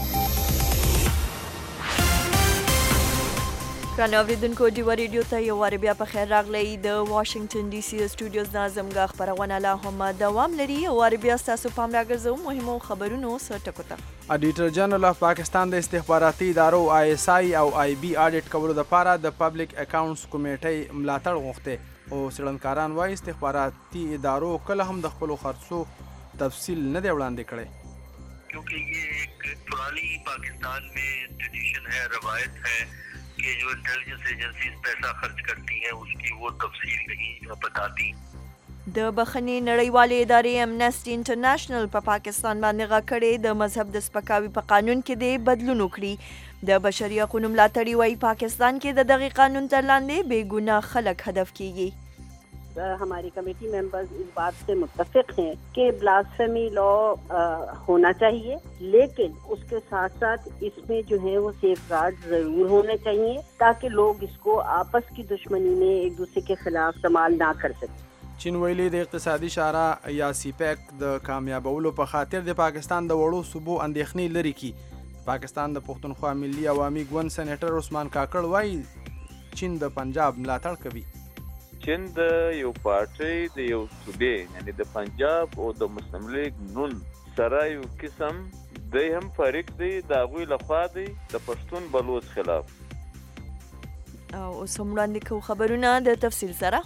ګرانو اوریدونکو ډیو ریډیو ته یو وار بیا په خیر راغلی. د واشنگټن ډي سي سټوډیوز نه زموږ خپرونه لا هم دوام لري. یو وار بیا ستاسو پام راګرځوم مهمو خبرونو سره ټکو ته. اډیټر جنرال اف پاکستان د استخباراتي ادارو آی اس آی او آی بي اډیټ کولو لپاره د پبلک اکاونټس کمیټې ملاتړ غوښته او څېړنکاران وايي استخباراتي ادارو کله هم د خپلو خرڅو تفصیل نه دی وړاندې کړی. کیونکہ یہ ایک پرانی پاکستان میں ٹریڈیشن ہے, روایت ہے کہ جو انٹیلیجنس ایجنسیز پیسہ خرچ کرتی ہیں اس کی وہ تفصیل نہیں بتاتی. د بخښنې نړیوالې ادارې امنسټي انټرنیشنل په پاکستان باندې غږ کړی د مذهب د سپکاوي په قانون کې د بدلون وکړي. د بشري حقوقو ملاتړي وايي پاکستان کې د دغه قانون تر لاندې بے ګناه خلک هدف کیږي. हमारी कमेटी मेंबर्स इस बात से मुत्तफिक हैं कि ब्लास्फेमी लॉ होना चाहिए, लेकिन उसके साथ साथ इसमें जो है वो सेफगार्ड जरूर होने चाहिए ताकि लोग इसको आपस की दुश्मनी में एक दूसरे के खिलाफ इस्तेमाल ना कर सकें. چین ویلي د اقتصادي شورا یا سیپیک د کامیابولو په خاطر د پاکستان د وړو صوبو اندېښنې لري کی. پاکستان د پښتونخوا ملي عوامي ګوند سېنیټر عثمان کاکړ وایي چین د پنجاب ملاتړ کوي. چین د یو پارټي د یو صوبې یعنی د پنجاب او د مسلم لیگ نون سره یو قسم د هم فریق دی د هغوی لخوا دی د پښتون بلوچ خلاف. او اوس هم وړاندې کوو خبرونه د تفصیل سره.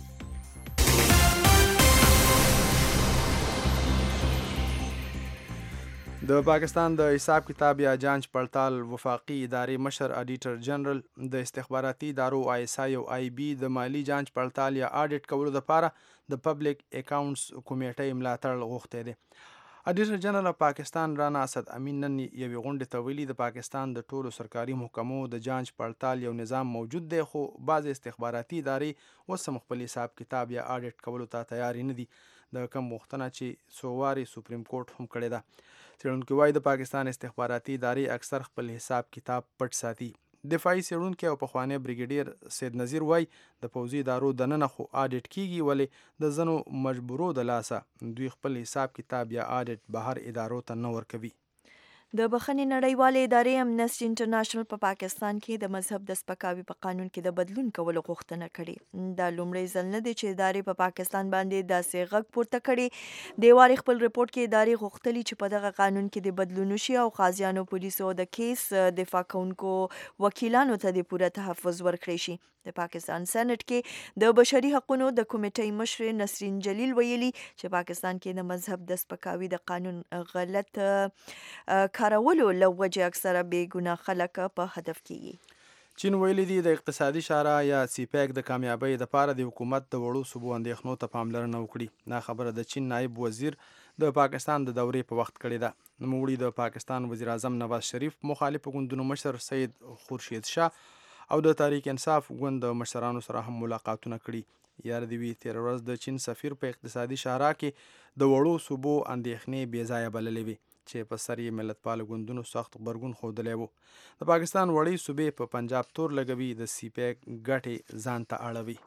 د پاکستان د حساب کتاب یا جانچ پړتال وفاقي ادارې مشر اډیټر جنرال د استخباراتي ادارو آی اس آی او آی بي د مالی جانچ پړتال یا اډیټ کولو لپاره د پبلک اکاونټس کمیټې ملاتړ غوښته دی. اډیټر جنرال پاکستان رانا اسد امین نن یوې غونډې ته ویلي د پاکستان د ټولو سرکاري محکمو د جانچ پړتال یو نظام موجود دی, خو بعض استخباراتي ادارې اوس هم خپل حساب کتاب یا اډیټ کولو ته تیار نه دي, د کوم غوښتنه چې څو وارې سپریم کورټ هم کړې ده. څېړونکي وایي د پاکستان استخباراتي ادارې اکثر خپل حساب کتاب پټ ساتي. دفاعي څېړونکی او پخوانی بریګیډیر سید نظیر وایي د پوځي ادارو دننه خو اډیټ کیږي, ولې د ځینو مجبورو د لاسه دوی خپل حساب کتاب یا اډیټ بهر ادارو ته نه ورکوي. د بخښنې نړیوالې ادارې امنسټي انټرنیشنل په پاکستان کې د مذهب د سپکاوي په قانون کې د بدلون کولو غوښتنه کړې. دا لومړی ځل نه دی چې ادارې په پاکستان باندې داسې غږ پورته کړي. د واري خپل رپورټ کې ادارې غوښتلي چې په دغه قانون کې د بدلون وشي او قاضیانو, پولیسو او د کیس دفاع کوونکو وکیلانو ته د پوره تحفظ ورکړی شي. د پاکستان سېنات کې د بشري حقوقو د کمیټې مشر نسرین جلیل ویلي چې پاکستان کې د مذهب د سپکاوي د قانون غلط کارولو له وجې اکثره بې ګناه خلک په هدف کیږي. چین ویلي دی د اقتصادي شورا یا سیپیک د کامیابۍ لپاره د حکومت د وړو صوبو اندېښنو ته پاملرنه وکړي. دا خبره د چین نائب وزیر د پاکستان د دورې په وخت کړې ده. نوموړي د پاکستان وزیر اعظم نواز شریف, مخالف ګوندونو مشر سید خورشید شاه او د تحریک انصاف ګوند د مشرانو سره هم ملاقاتونه کړي. یار دی وی تیر ورځ د چین سفیر په اقتصادي شورا کې د وړو صوبو اندېښنې بې ځایه بللې وي چې په سر یې ملتپال ګوندونو سخت غبرګون ښودلی وو. د پاکستان وړې صوبې په پنجاب تور لګوي, د سیپیک ګټې ځان ته اړوي.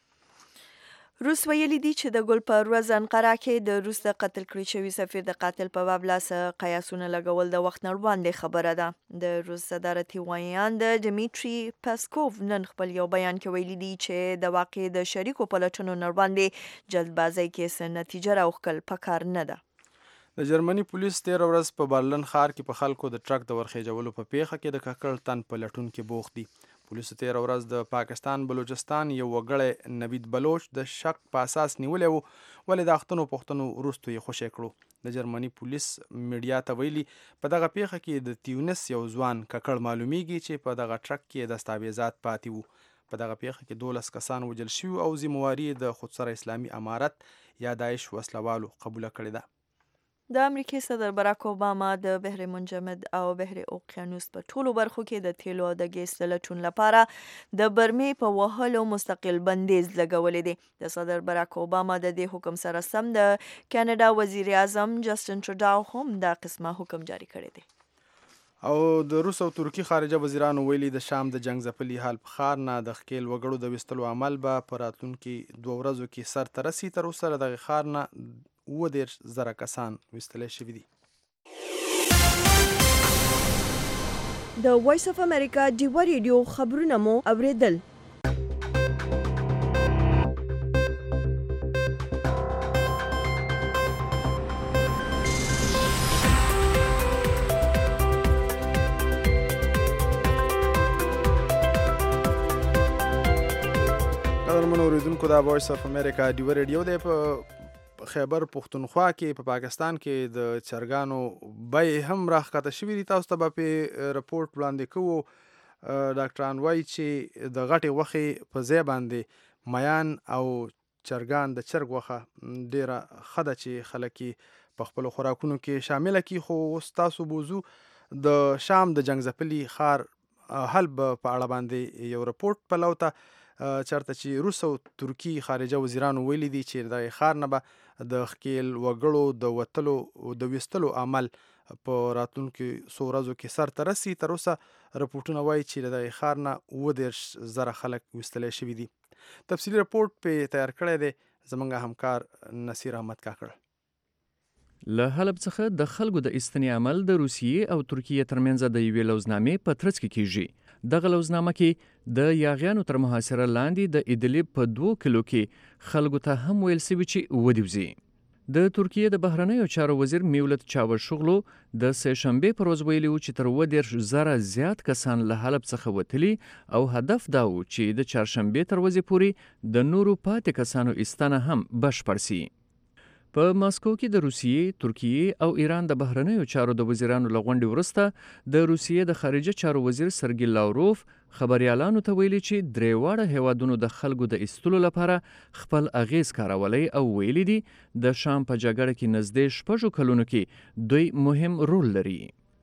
روس ویلي دی چې د ګل په ورځ انقره کې د روس د قتل کړي شوي سفیر د قاتل په باب لاس قیاسونه لګول د وخت نه وړاندې خبره ده. د روس صدارتي وایاند ډیمیټري پاسکوف نن خپل یو بیان کې ویلي دی چې د واقع د شریکو پلټنو نه وړاندې جلدبازۍ کې څه نتیجه راوښکل پکار نه ده. د جرمني پولیس تیر ورځ په برلن ښار کې په خلکو د ټرک د ورخېجولو په پیښه کې د ککړ تن په لټون کې بوخت دي. پولیسو تیر ورځ د پاکستان بلوچستان یو وګړی نوید بلوچ د شک په اساس نیولی وو, ولې د اختنو پوښتنو وروستو یې خوشی کړو. د جرمني پولیس میډیا ته ویلي په دغه پیښه کې د تیونس یو ځوان ککړ معلومیږي چې په دغه ټرک کې دستاویزات پاتې وو. په دغه پیښه کې دولس کسان وژل شوي او ذمواري د خودسره اسلامي امارت یا داعش وسلوالو قبوله کړې ده. د امریکای صدر براک اوباما د بحر منجمد او بحر اوقیانوس په ټولو برخو کې د تیلو او د ګیس د لټون لپاره د برمې په وهلو مستقل بندیز لګولی دی. د صدر براک اوباما د دې حکم سره سم د کاناډا وزیر اعظم جسټن ټروډاو هم دا قسمه حکم جاری کړی دی. او د روس او ترکی خارجه وزیرانو ویلي د شام د جنگ ځپلي حال په ښار نه د ښکېل وګړو د ویستلو عمل به په راتلونکي دوه ورځو کې سر ته رسي. تر اوسه له دغه ښار نه اووه دېرش زره کسان ویستلی شوي دي. د وایس اف امریکا ډیوه ریډیو خبرونه مو اوریدل. قدرمنو اوریدونکو دا وایس اف امریکا ډیوه ریډیو دی. په خیبر پښتونخوا کې په پاکستان کې د چرګانو بیې هم راښکته شوي دي. تاسو ته به پې رپورټ وړاندې کوو. ډاکټران وایي چې د غټې غوښې په ځای باندې میان او چرګان د چرګ غوښه ډېره ښه ده چې خلک یې په خپلو خوراکونو کې شامله کړي. خو اوس تاسو بوزو د شام د جنګ ځپلي ښار حلب په اړه باندې یو رپورټ پلو ته چرته چې روس او ترکی خارجه وزیرانو ویلي دي چې د ښار نه به د ښکیل وګړو د وتلو د ویستلو عمل په راتلونکو څو ورځو کې سر ته رسي. تر اوسه رپورټونه وایي چې د ښار نه اووه دېرش زره خلک ویستلی شوي دي. تفصیلي رپورټ پې تیار کړی دی زموږ همکار نصیر احمد کاکړ. له حلب څخه د خلکو د ایستنې عمل د روسیې او ترکیې ترمنځ د یوې لوزنامې په ترڅ کې کیږي. دغه لوزنامه کې د یاغیانو تر محاصره لاندې د ادلیب په دوو کلو کې خلکو ته هم ویل سوي چې ودیوزي. د ترکیې د بهرنیو چارو وزیر میولت چاوشوغلو د سه شنبې پر ورځ ویلي و چې تر اووه دېرش زره زیات کسان له حلب څخه وتلي او هدف دا و چې د چهارشنبې تر ورځې پورې د نورو پاتې کسانو ایستنه هم بشپړ سي. په ماسکو کې د روسیې، ترکیې او ایران د بهرنیو چارو د وزیرانو له غونډې وروسته د روسیې د خارجه چارو وزیر سرګي لاوروف خبريالانو ته ویلي چې درې واړه هیوادونو د خلکو د ایستلو لپاره خپل اغیز کارولی او ویلي دي د شام په جګړه کې نږدې شپږو کلونو کې دوی مهم رول لري.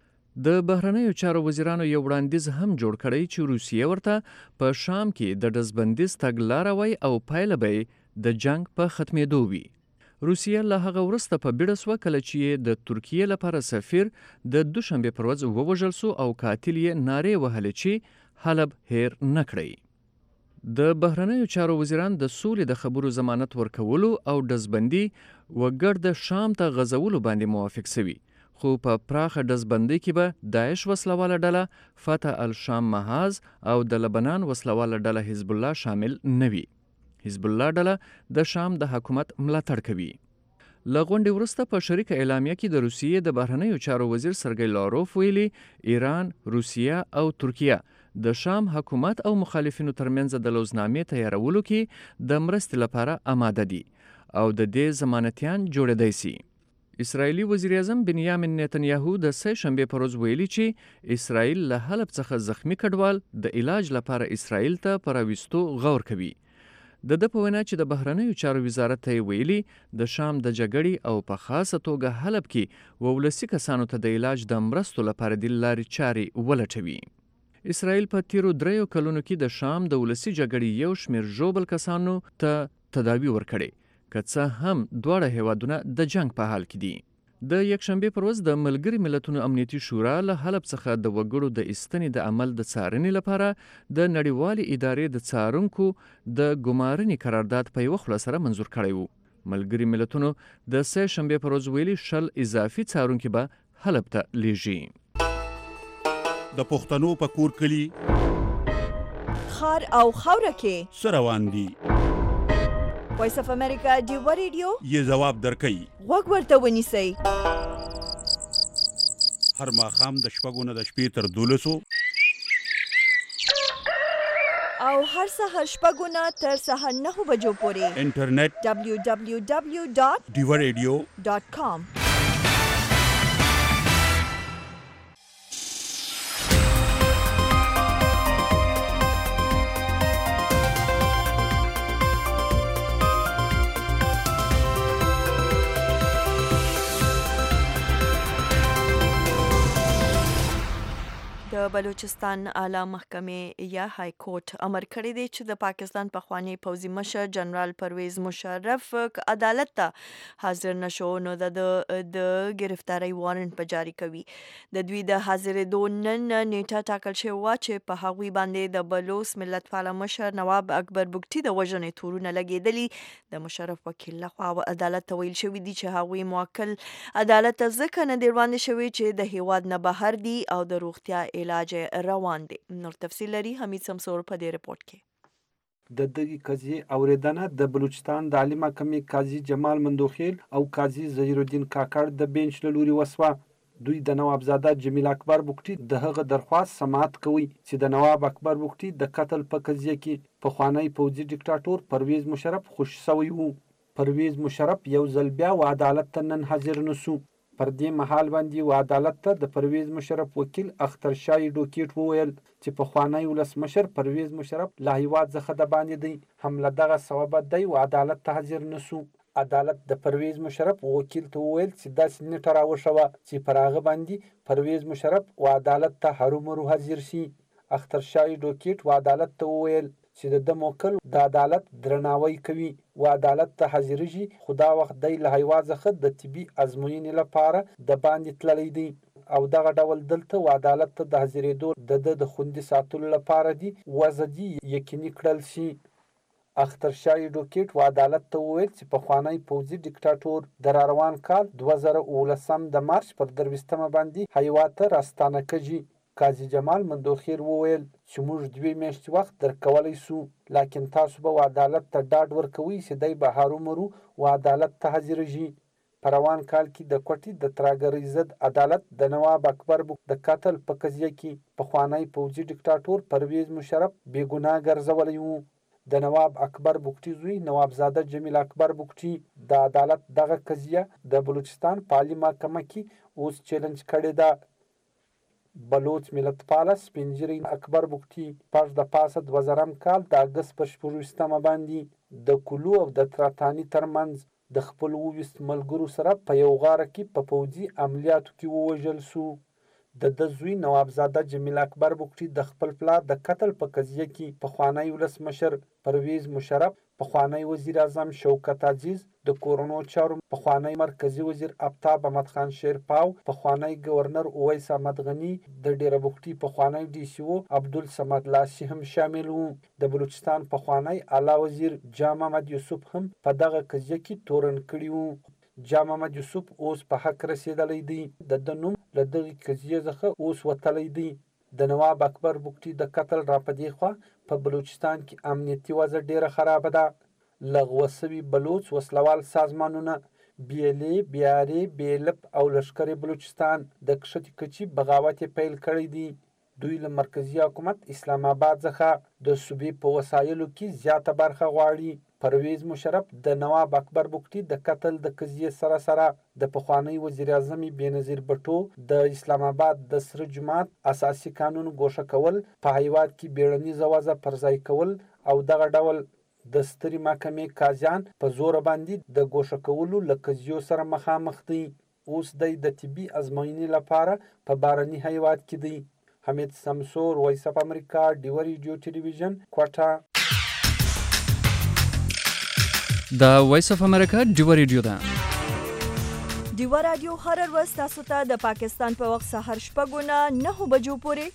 د بهرنیو چارو وزیرانو یو وړاندیز هم جوړ کړی چې روسیې ورته په شام کې د ډزبندیز تګلاره وای او پایله به د جنگ په ختمېدو وي. روسیه له هغه وروسته په بیړه سوه کله چې د ترکیې لپاره سفیر د دوشنبې پر ورځ ووژل سو او قاتل یې نارې وهلې چې حلب هیر نه کړئ. د بهرنیو چارو وزیران د سولې د خبرو ضمانت ورکولو او ډزبندي وګړد د شام ته غځولو باندې موافق سوي. خو په پراخه ډزبندۍ کې به داعش وسلواله ډله، فتح الشام محاذ او د لبنان وسلواله ډله حزب الله شامل نه وي. حزب الله ډله د شام د حکومت ملاتړ کوي. له غونډې وروسته په شریکه اعلامیه کې د روسیې د بهرنیو چارو وزیر سرګی لاروف ویلي ایران، روسیه او ترکیه د شام حکومت او مخالفینو ترمنځ د لوزنامې تیارولو کې د مرستې لپاره آماده دي او د دې ضمانتیان جوړېدای سي. اسرائیلي وزیر اعظم بنیامین نتنیاهو د سه شنبې پر ورځ ویلي چې اسرائیل له حلب څخه زخمی کډوال د علاج لپاره اسرائیل ته په راوستو غور کوي. د ده په وینا چې د بهرنیو چارو وزارت ته یې ویلي د شام د جګړې او په خاصه توګه حلب کې ولسي کسانو ته د علاج د مرستو لپاره د لارې چارې ولټوي. اسرائیل په تیرو دریو کلونو کې د شام د ولسي جګړې یو شمېر ژوبل کسانو ته تداوي ورکړې، که څه هم دواړه هیوادونه د جنگ په حال کې دي. د یکشنبې پر ورځ د ملګري ملتونو امنیتي شورا له حلب څخه د وګړو د ایستنې د عمل د څارنې لپاره د نړیوالې ادارې د څارونکو د ګمارنې قرارداد په یوه خوله سره منظور کړی و. ملګري ملتونو د سه شنبې پر ورځ ویلي شل اضافي څارونکي به حلب ته لیږي. د پښتنو په کور کلي خار او خاوره کې څه روان دي؟ وایس اف امریکا ډیوه ریډیو یې ځواب درکوي. غوږ ورته ونیسئ. هر ماښام د شپږو نه د شپې تر دولسو او هر سهار شپږو نه تر سهار نهو بجو پورې انټرنیټ دبلیو دبلیو دبلیو ډاټ ډیوه ریډیو ډاټ کام. د بلوچستان اعلی محکمې یا های کورټ امر کړی دی چې د پاکستان پخوانی پوځي مشر جنرال پرویز مشرف عدالت ته حاضر نشو نو د د گرفتاری وارنټ په جاری کوي. د دوی د حاضرېدو نن نیټه ټاکل شوې وه چې په هغوی باندې د بلوچ ملتپاله مشر نواب اکبر بګټي د وژنې تورونه لګېدلي. د مشرف وکیل لخوا عدالت ته ویل شوي دي چې هغوی موکل عدالت ته ځکه نه دی وړاندې شوي چې د هیواد نه بهر دي او د روغتیا علاج روان دي. نور تفصیل لري حمید سمسور په دې رپورت کې. د دغې قضیې اوریدنه د بلوچستان د عالی محکمې قاضي جمال مندوخیل او قاضي ظهیر الدین کاکړ د بینچ له لوري وسوه. دوی د نوابزاده جمیل اکبر بګټي د هغه درخواست سماعت کوي چې د نواب اکبر بګټي د قتل په قضیه کې پخوانی پوځي ډیکټاټور پرویز مشرف خوش شوی وو. پرویز مشرف یو ځل بیا و عدالت ته نن حاضر نسو. پر دې مهال باندې و عدالت ته د پرویز مشرف وکیل اختر شاه ډوکیټ وویل چې پخوانی ولسمشر پرویز مشرف له هیواد څخه د باندې دی، هم له دغه سببه دی و عدالت ته حاضر نسو. عدالت د پرویز مشرف وکیل ته وویل چې داسې نیټه راوښوه چې پر هغه باندې پرویز مشرف و عدالت ته هرومرو حاضر شي. اختر شاه ډوکیټ و عدالت ته وویل چې د ده موکل د عدالت درناوی کوي و عدالت ته حاضرېږي، خو دا وخت دی له هیواد څخه د طبي ازموینې لپاره د باندې تللی دی او دغه ډول دلته و عدالت ته د حاضرېدو د ده د خوندي ساتلو لپاره دي وضع دي یقیني کړل شي. اختر شاه ډوکیټ و عدالت ته وویل چې پخوانی پوځي ډیکټاټور د راروان کال دوه زره اوولسم د مارچ پر درویشتمه باندې هیواد ته راستانه کږي. قاضي جمال مندوخیل وویل چې موږ دوې میاشتې وخت درکولی سو، لکن تاسو به عدالت ته ډاډ ورکوئ چې دی به هرومرو و عدالت ته حاضرېږي. په روان کال کې د کوټې د ترهګرۍ ضد عدالت د نواب اکبر د قتل په قضیه کې پخوانی پوځي ډیکټاټور پرویز مشرف بې ګناه ګرځولی و. د نواب اکبر بګټي زوی نوابزاده جمیل اکبر بګټي د عدالت دغه قضیه د بلوچستان په عالي محکمه کې اوس چیلنج کړې ده. بلوچ ملتپاله سپین ږیری اکبر بګټي پاش د پاسه دوه زرم کال د اګست په شپږویشتمه باندې د کلو او د تراتاني ترمنځ د خپل اوویشت ملګرو سره په یو غاره کې په پوځي عملیاتو کې ووژل سو. د ده زوی نوابزاده جمیل اکبر بګټي د خپل پلار د قتل په قضیه کې پخوانی ولسمشر پرویز مشرف، پخوانی وزیر اعظم شوکت عزیز، د کورونو چارو پخوانی مرکزی وزیر آفتاب احمد خان شیرپاو، پخوانی گورنر اویس احمد غنی، د ډیره بګټي پخوانی ډي سی او عبدالصمد لاسی هم شامل وو. د بلوچستان پخوانی اعلی وزیر جام محمد یوسف هم په دغه قضیه کې تورن کړي وو. جام محمد یوسف اوس په حق رسېدلی دی، د ده نوم له دغې قضیې څخه اوس وتلی دی. د نواب اکبر بګټي د قتل را په دې خوا په بلوچستان کې امنیتي وضع ډیره خرابه ده. لغوه سوي بلوچ وسلوال سازمانونه بی ال ای، بی آر ای، بی ال اف او لښکر بلوچستان د کښتې کچي بغاوت پیل کړی دی. دوی له مرکزي حکومت اسلام آباد څخه د صوبې په وسایلو کې زیاته برخه غواړي. پرویز مشرف د نواب اکبر بګټي د قتل د قضیې سره سره د پخوانی وزیر اعظم بېنظیر بټو د اسلام آباد د سره جماعت اساسي قانون ګوښه کول، په هیواد کې بیړنیزه وضع پرځای کول او دغه ډول د سترې محکمې قاضیان په زور باندې د ګوښه کولو له قضیو سره مخامخ دی. اوس دی د طبي ازموینې لپاره په بهرني هیواد کې دی. حمید سمسور، وایس اف امریکا، ډیوه ریډیو ټلویزیون، کوټه. د وایس اف امریکا ډیوه ریډیو ده. ډیوه رادیو هر ورځ تاسو ته د پاکستان په وخت سهار شپږو نه نهو بجو پورې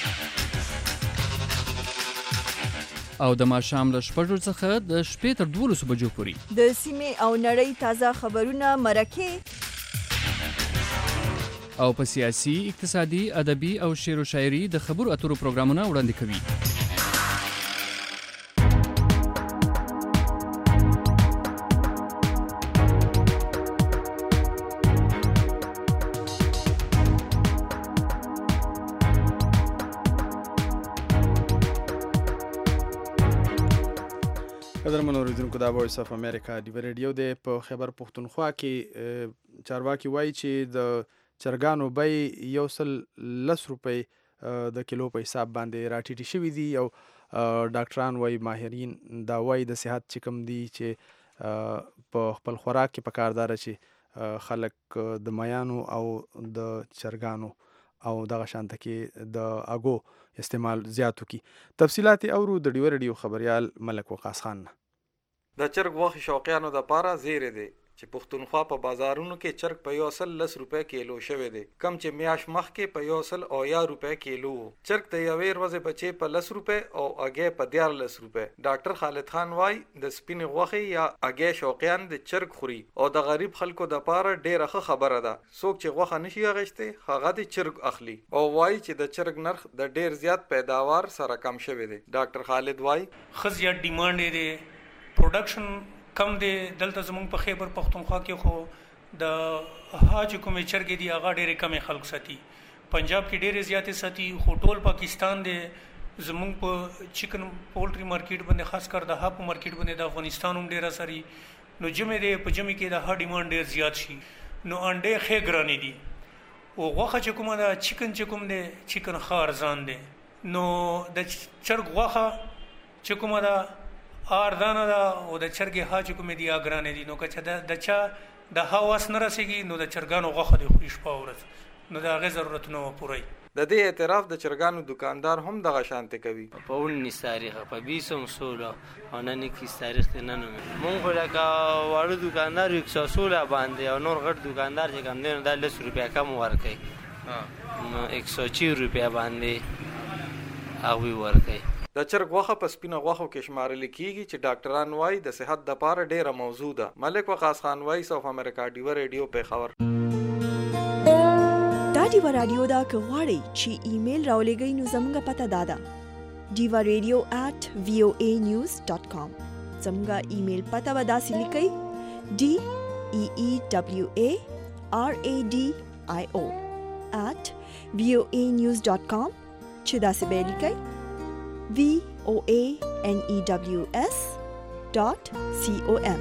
او د ماښام له شپږو څخه د شپې تر دولسو بجو پورې د سیمې او نړۍ تازه خبرونه، مرکې او په سیاسي، اقتصادي، ادبي او شعر و شاعري د خبرو اترو پروګرامونه وړاندې کوي. قدرمن اوریدونکو، دا وایس اف امریکا ډیوه ریډیو دی. په خیبر پښتونخوا کې چارواکي وایي چې د چرګانو بیې یو سل لس روپۍ د کیلو په حساب باندې راټیټې شوي دي او ډاکټران وایي، ماهرین دا وایي د صحت چې کوم دي چې په خپل خوراک کې پکار داره چې خلک د میانو او د چرګانو او دغه شانته کې د اګو استعمال زیاتو کی. تفصیلات اورو د ډیو ریډیو خبريال ملک وقاص خان. د چرګ غوښې شوقیانو د پاره زیره دی چې پښتونخوا په بازارونو کې چرګ په یو سل لس روپۍ کیلو شوی دی، کم چې میاش مخکې په یو سل او یا روپۍ کیلو. چرګ د یوې ورځې بچې په لس روپۍ او اګې په دیارلس روپۍ. ډاکټر خالد خان وای د سپینې غوښې یا اګې شوقیان د چرګ خوري او د غریب خلکو د پاره ډیره ښه خبره ده. څوک چې غوښه نشي اغشته هغه د چرګ اخلي او وای چې د چرګ نرخ د ډیر زیات پیداوار سره کم شوی دی. ډاکټر خالد وای خزیا ډیماند دی، پروډکشن کم دی دلته زمونږ په خیبر پختونخوا کې، خو د حاج کومې چرګې دی هغه ډېرې کمې خلک ساتي. پنجاب کې ډېرې زیاتې ساتي، خو ټول پاکستان دی زمونږ په چکن پولټري مارکیټ باندې خاص کر د هاپ مارکیټ باندې د افغانستان هم ډېره سري. نو جمع دی په جمع کې د ها ډیماند ډېر زیات شي نو انډې ښې ګرانې دي او غوښه چې کومه ده چکن چې کوم دی چکن ښه ارزان دی. نو د چرګ غوښه چې کومه ده ارزانه ده او د چرګې ها چې کومې دي ګرانې دي. نو که چې د چا د ها واس نه رسېږي نو د چرګانو غوښه دی خوري شپه ورځ، نو د هغې ضرورتونه پوره. د دې اعتراف د چرګانو دکاندار هم دغه شانته کوي. په اونیس تاریخ په بیسم سوله او نن اکیس تاریخ ته نن مونږ خو لکه واړه دکاندار یک سو سوله باندې او نور غټ دکاندار چې کم دی نو دا لس روپیا کم ورکوي، نو یک سو چی روپیا باندې هغوی ورکوي. د چرګ غوښه په سپینه غوښو کې شمارل کیږي چې ډاکټران وایي د صحت لپاره ډیره موضوع ده. ملک وقاص خان وایس اف امریکا ډیو ریډیو په خبر. دا ډیو رادیو دا که غواړئ چې ایمیل راولېږئ نو زموږ پته دا ده ډیو ریډیو ایٹ وی او ای نیوز ډاٹ کام. زموږ ایمیل پته به داسې لیکئ ډي ای ای ډبلیو ای آر ای ډي آی او ایٹ وی او ای نیوز ډاٹ کام چې داسې به لیکئ V O A N E W S dot C O M.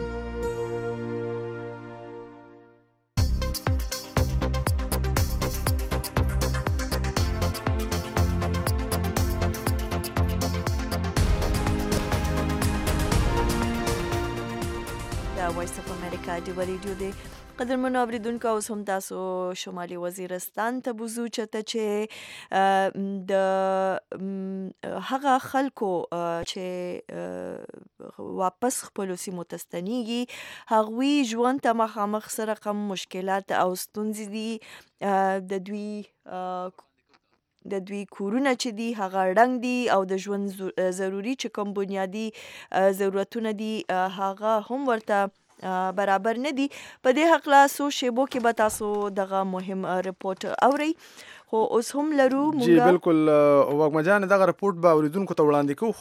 دا وایس اف امریکا دی ریډیو دی. قدرمنو اوریدونکو اوس هم تاسو شمالي وزیرستان ته بوزو چته چې د هغه خلکو چې واپس خپل سیمو ته ستنیږي هغوی ژوند ته مخامخ سره کم مشکلات او ستونزې دي. د دوی د دوی کورونه چې دي هغه ړنګ دي او د ژوند ضروري چې کوم بنیادی ضرورتونه دي هغه هم ورته برابر نه دي. په دې حقله څو شیبو کې به تاسو دغه مهم رپورټ اورئ، خو اوس هم لرو مونږ. جی بالکل وګمه جان دغه رپورټ به اوریدونکو ته وړاندې کوو،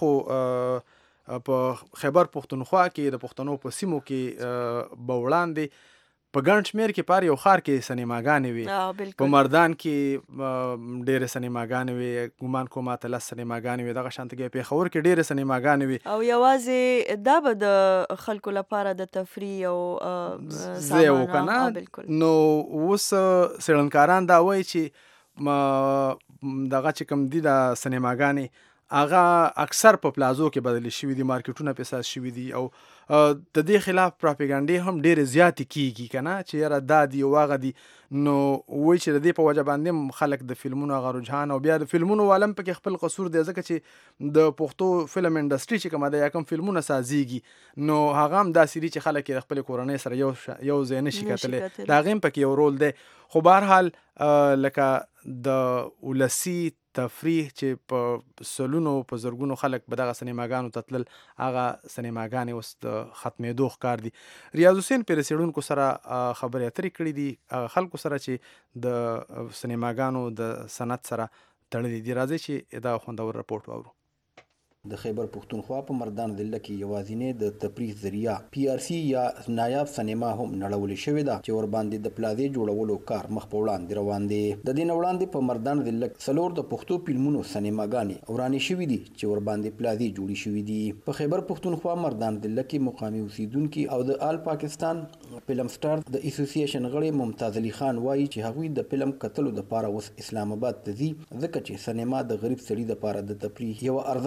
خو په خیبر پښتونخوا کې د پښتنو په سیمو کې به وړاندې په ګڼ شمېر کې پر یو ښار کې سینماګانې وي. په مردان کې ډېرې سینماګانې وي، ګمان کوم اته لس سینماګانې وي. دغه شانته کې پېښور کې ډېرې سینماګانې وي او یوازې دا به د خلکو لپاره د تفریح او ځای و که نه. نو اوس څېړنکاران دا وایي چې دغه چې کوم دي د سینماګانې هغه اکثر په پلازو کې بدلې شوي دي، مارکیټونه پې اساس شوي دي او د دې خلاف پراپګانډې هم ډېرې زیاتې کیږي که نه چې یاره دا دي او هغه دي. نو وایي چې د دې په وجه باندې هم خلک د فلمونو هغه رجحان او بیا د فلمونو والم پکې خپل قصور دی، ځکه چې د پښتو فلم انډسټري چې کومه ده یا کوم فلمونه سازیږي نو هغه هم داسې دي چې خلک یې د خپلې کورنۍ سره یو یو ځای نشي کتلی، د هغې هم پکې یو رول دی. خو بهرحال لکه د ولسي تفریح چې په سلونو په زرګونو خلک به دغه سینماګانو ته تلل، هغه سینماګانې اوس د ختمېدو ښکار دي. ریاض حسین پرې څېړونکو سره خبرې اترې کړي دي، هغه خلکو سره چې د سینماګانو د صنعت سره تړلي دي. راځئ چې دا خوندور رپورټ واورو. د خیبر پښتونخوا په مردان ضلع کې یوازینۍ د تفریح ذریعہ پی آر سی یا نایاب سینما هم نړولې شوې ده چې ور باندې د پلازې جوړولو کار مخ په وړاندې روان دی. د دې نه وړاندې په مردان ضلع کې څلور د پښتو فلمونو سینماګانې ورانې شوې دي چې ور باندې پلازې جوړې شوې دي. په خیبر پښتونخوا مردان ضلع کې مقامي اوسیدونکي او د آل پاکستان فلم سټار د اسوسییشن غړی ممتاز علي خان وایي چې هغوی د فلم کتلو لپاره اوس اسلام آباد ته ځي ځکه چې سینما د غریب سړي لپاره د تفریح یو ارزانه ذریعہ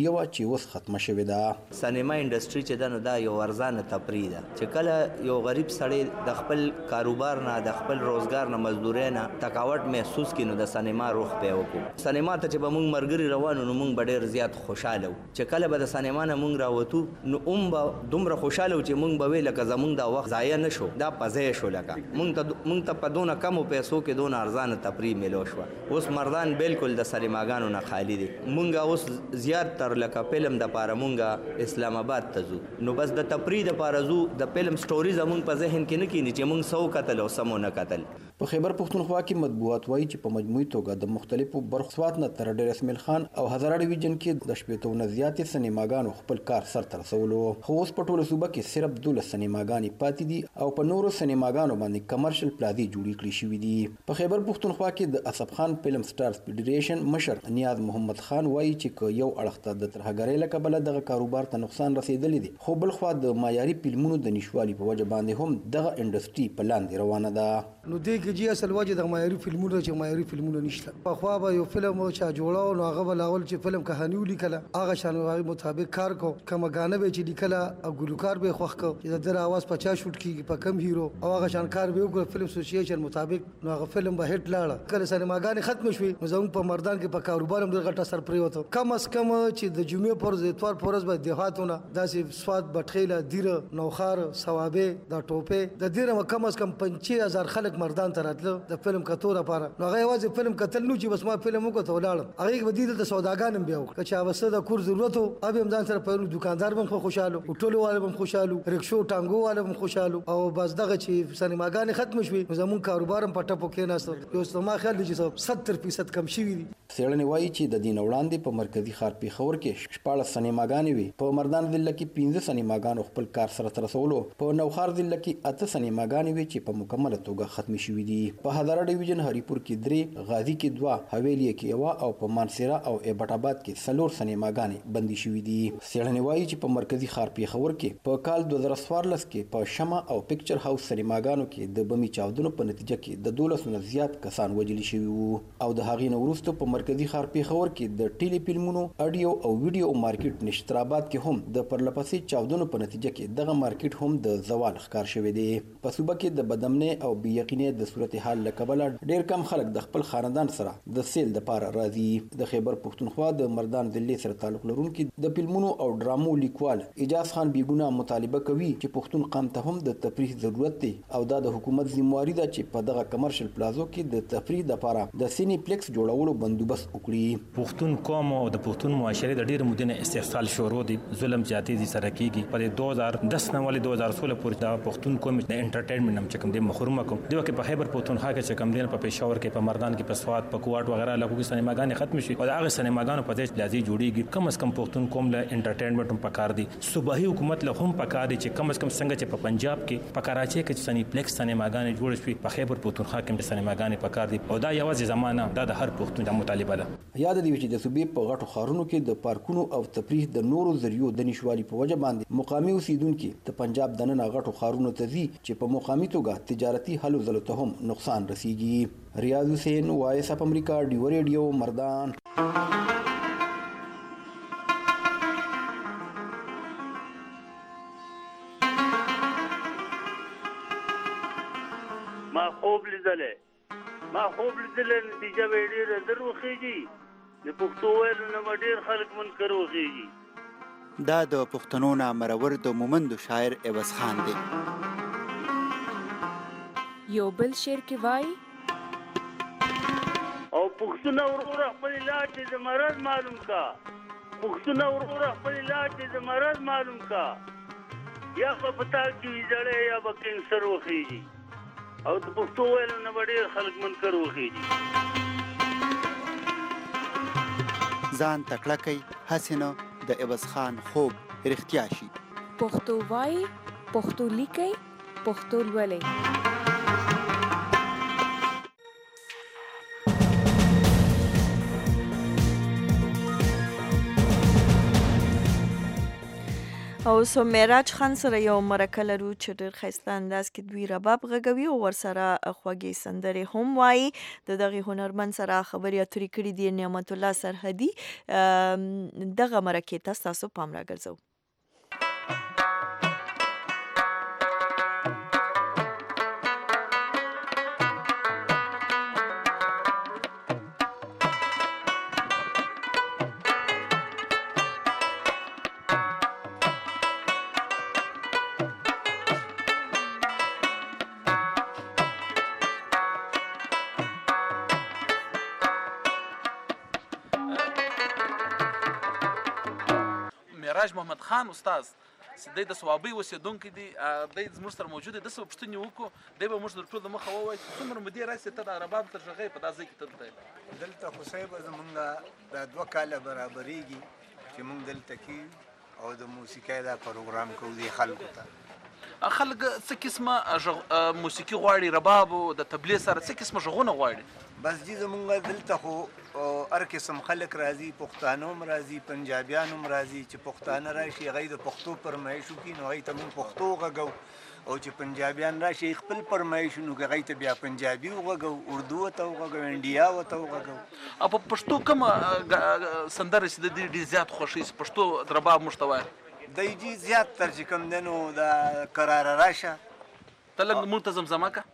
ذریعہ وا چې اوس ختمه شوې ده. سینما انډستری چې ده نو دا یو ارزانه تفریح ده چې کله یو غریب سړی د خپل کاروبار نه د خپل روزګار نه مزدورۍ نه تکاوت محسوس کړي نو د سینما روح پې وکړو. سینما ته چې به موږ ملګري روانو نو موږ به ډېر زیات خوشحاله وو چې کله به د سینما نه موږ راوتو نو هم به دومره خوشحاله وو چې موږ به وی لکه زموږ دا وخت ضایع نه شو، دا په ځای شو. لکه موږ ته موږ ته په دونه کمو پیسو کې دونه ارزانه تفریح میلو شوه. اوس مردان بالکل د سینماګانو نه خالی دي. موږ اوس زیات تر لکه فلم دپاره موږ اسلام آباد ته ځو نو بس د تفریح دپاره ځو. د فلم سټوري زموږ په ذهن کې نه کینی چې موږ څه وکتل او څه مو نه کتل. په خیبر پښتونخوا کې مطبوعات وایي چې په مجموعي توګه د مختلفو برخو سوات نه تر ډېر اسماعیل خان او هزاره ډیویژن کې د شپېتو نه زیاتې سینماګانو خپل کار سرته رسولو. خو اوس په ټوله صوبه کې صرف دولس سینماګانې پاتې دي او په نورو سینماګانو باندې کمرشل پلازې جوړې کړې شوي دي. په خیبر پښتونخوا کې د اسف خان فلم سټارز فیډریشن مشر نیاز محمد خان وایي چې که یو اړخ ته د ترهګرۍ له کبله دغه کاروبار ته نقصان رسېدلی دی، خو بل خوا د معیاري فلمونو د نشوالي په وجه باندې هم دغه انډسټري په لاندې روانه ده. نو دې کې چې اصل وجه د معیاري فلمونو چې معیاري فلمونه نشته. پخوا به یو فلم چا جوړاو نو هغه به لاول چې فلم کہانی ولیکله هغه شان هغه مطابق کار کو، کومه ګانه به چې لیکله او ګلوکار به خوښ کو چې د در आवाज په چا شوټ کیږي په کم هیرو او هغه شان کار به وکړ فلم اسوسییشن مطابق نو هغه فلم به هټ لاړه. کله سینماګانې ختم شوې نو زموږ په مردان کې په کاروبار هم ډېر غټ اثر پرېوته. کم از کم چې د جمعې پر ورځ اتوار پر ورځ به دیهاتونه داسې سوات بټخیله دیره نوخار ثوابه دا ټوپه د دیره کم از کم پنځه هزار خلک مردان ته راتله د فلم کتو لپاره. نو هغه یوازې فلم کتل نو چې بس ما فلم وکړ ته ولاړم. هغه به دې د سوداګان هم بیا وکړه چې اوسه د کور ضرورت وو اب هم ځان سره په دکاندار هم خوشاله او ټولو والو هم خوشاله رکشو ټانګو والو هم خوشاله او بس دغه چې سینماګانې ختم شوې زمون کاروبار هم پټه پکې ناست. یو سما خیال دي چې ستر فیصد کم شوی دي. څېړنې وایي چې د دین وړاندې په مرکزي ښار پېښور کې شپاړس سینماګانې وي. په مردان ضلع کې پنځه سینماګانو خپل کار سرته رسولو. په نوخار ضلع کې اته سینماګانې وي چې په مکمله توګه ختمې شوي دي. په هزاره ډیویژن هریپور کې درې، غازی کې دوه، حویلی کې یوه او په مانسیرا او ایبټ آباد کې څلور سینماګانې بندي شوي دي. څېړنې وایي چې په مرکزي ښار پېښور کې په کال دوه زره څوارلس کې په شمع او پکچر هاوس سینماګانو کې د بمي چاودنو په نتیجه کې د دولسو نه زیات کسان وژلي شوي وو او د هغې نه وروسته په مرکزي ښار پېښور کې د ټیلی فلمونو اډیو او ویډیو مارکیټ نشترآباد کې هم د پرلپسې چاودنو په نتیجه کې دغه مارکیټ هم د زوال ښکار شوی دی. په صوبه کې د بدامنۍ او بې یقینۍ د صورتحال له کبله ډېر کم خلک د خپل خاندان سره د سیل دپاره راځي. د خیبر پښتونخوا د مردان ضلع سره تعلق لرونکي د فلمونو او ډرامو لیکوال اجاز خان بیګونه مطالبه کوي چې پښتون قام ته هم د تفریح ضرورت دی او دا د حکومت ذمہواري ده چې په دغه کمرشل پلازو کې د تفریح دپاره د سینی پلیکس جوړولو بندوبست وکړي. پښتون قوم او د پښتون معاشرې د ډېر مودې نه استحصال شروع دي، ظلم زیاتې دي سره کیږي. په دو هزار دس نه ولې دو هزار سولہ پورې د پښتون قوم د انټرټینمنټ هم چې کوم دی محروم کوم دی چې په خیبر پښتونخوا کې چې کوم دی په پېښور کې په مردان کې په سوات په کوټ وغیرہ علاقو کې سینماګانې ختم شي او هغه سینماګانو په دې لازم جوړیږي. کم از کم پښتون قوم له انټرټینمنټ هم پکار دي، صوبایي حکومت له هم پکار دي چې کم از کم څنګه چې په پنجاب کې په کراچۍ کې سینی پلیکس سینماګانې جوړ شي په خیبر پښتونخوا کې هم سینماګانې پکار دي او دا یوازې زمانہ دا د هر پښتون د مطالبه ده. یاد دی چې د صوبې په غټو ښارونو کې د پارکونو او تفریح د نورو ذریعو د نشوالي په وجه باندې مقامي اوسیدونکي د پنجاب دننه غټو ښارونو ته ځي چې په مقامي توګه تجارتي هلو ځلو ته هم نقصان رسیږي. ریاض حسین، وایس اف امریکا، ډیو ریډیو، مردان. ما خوب لیدلې ما خوب لیدلې نتیجه به ډېره در وخېږي. د پښتو ویلو نه به ډېر خلک منکر وخېږي. دا د پښتنو نه مرور د مومندو شاعر عوض خان دی. یو بل شعر کې وایي او پښتون وروره خپل لاټې د مرض معلوم کا، پښتون وروره خپل لاټې د مرض معلوم کا، یا په پتا کې ویجړې یا به کینسر وخېږي او د پښتو ویلو نه به ډېر خلک منکر وخېږي. ځان تکړه کوي هسې نه د عوض خان خوب رښتیا شي. پښتو وایي، پښتو لیکئ، پښتو لولئ. او سو معراج خان سره یو مرکه لرو چې ډېر ښایسته انداز کې دوی رباب غږوي او ورسره خوږې سندرې هم وایي. د دغې هنرمند سره خبرې اترې کړي دي نعمت الله سرحدي. دغه مرکې ته ستاسو پام راګرځوو. معراج محمد خان استاد د د ثوابي اوسېدونکي دي، دی زموږ سره موجود دی. داسې به پوښتنې وکړو، دی به موږ د ټول د مخه ووایي چې څومره مودې راسې ته د رباب تر غږی په دا ځای کې ته دلته دلته خو صاحبه زمونږ دا دوه کاله برابرېږي چې مونږ دلته کېږو او د موسیقۍ دا پروګرام کوو دې خلکو ته. خلک څه قسمه موسیقي غواړي؟ رباب او د طبلې سره څه قسمه غږونه غواړي؟ بس جی زمونږ دلته خو هر قسم خلک راځي، پښتانه هم راځي، پنجابیان هم راځي. چې پښتانه راشي هغوی د پښتو فرمایش وکړي نو هغوی ته مونږ پښتو غږو، او چې پنجابیان راشي خپل فرمایش نو هغوی ته بیا پنجابي وغږو، اردو ورته وغږو، انډیا ورته وغږو. او په پښتو کومه سندره چې د دې ډېر زیات خوښوي چې پښتو رباب موږ ته وایي؟ دی جی زیات تر چې کوم دی نو دا قراره راشه ته لږ مونږ ته زمزمه که.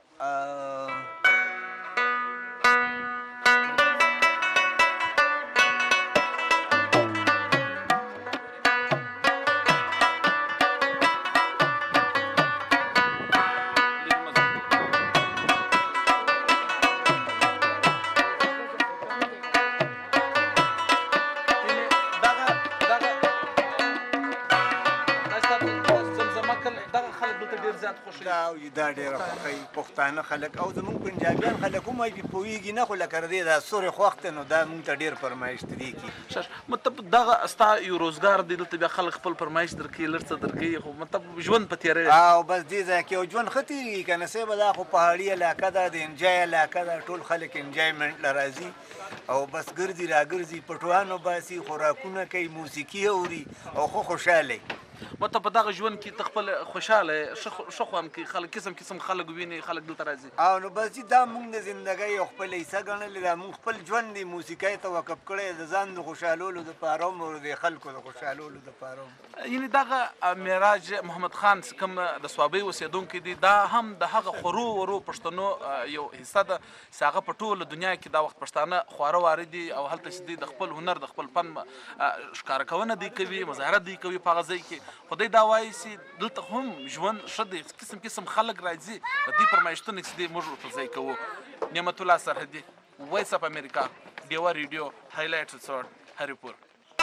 دا ډېره خوښوي پښتانه خلک، او زمونږ پنجابیان خلک هم وایي پوهېږي نه، خو لکه د دې دا سورې خوښ دی نو دا مونږ ته ډېر فرمایش ترې کړي. مطلب دغه ستا یو روزګار دی، دلته بیا خلک خپل فرمایش درکوي، لږ څه درکوي، خو مطلب ژوند په تېروي. او بس دې ځای کې یو ژوند ښه تېرېږي که نه صاحبه. دا خو پهاړي علاقه ده، د انجای علاقه ده، ټول خلک انجایمنټ له راځي او بس ګرځي را ګرځي، پټوانو باسي، خوراکونه کوي، موسیقي اوري او خو خوشحاله. مطلب په دغه ژوند کې ته خپل خوشحاله ښه خوند کوي، خلک قسم قسم خلک ویني، خلک دلته راځي. او نو بس دا مونږ د زندګۍ یو خپل حصه ګڼلې ده. مونږ خپل ژوند دی موسیقۍ ته وقف کړی، د ځان د خوشحالولو دپاره هم او د خلکو د خوشحالولو دپاره هم. یعنې دغه معراج محمد خان چې کوم د صوابۍ اوسېدونکی دی، دا هم د هغه خورو ورو پښتنو یو حصه ده چې هغه په ټوله دنیا کې دا وخت پښتانه خواره واره دي او هلته چې دی د خپل هنر د خپل فن ښکاره کونه دی کوي، مظاهره دی کوي په هغه ځای کې. خدای دا وایي چې دلته هم ژوند ښه دی، قسم قسم خلک راځي، د دوی فرمایشتونه چې دی موږ ورته ځای کوو. نعمت الله سرحدي، وایس اف امریکا، ډیوا ریډیو، هایلایټ ریسورټ، هریپور.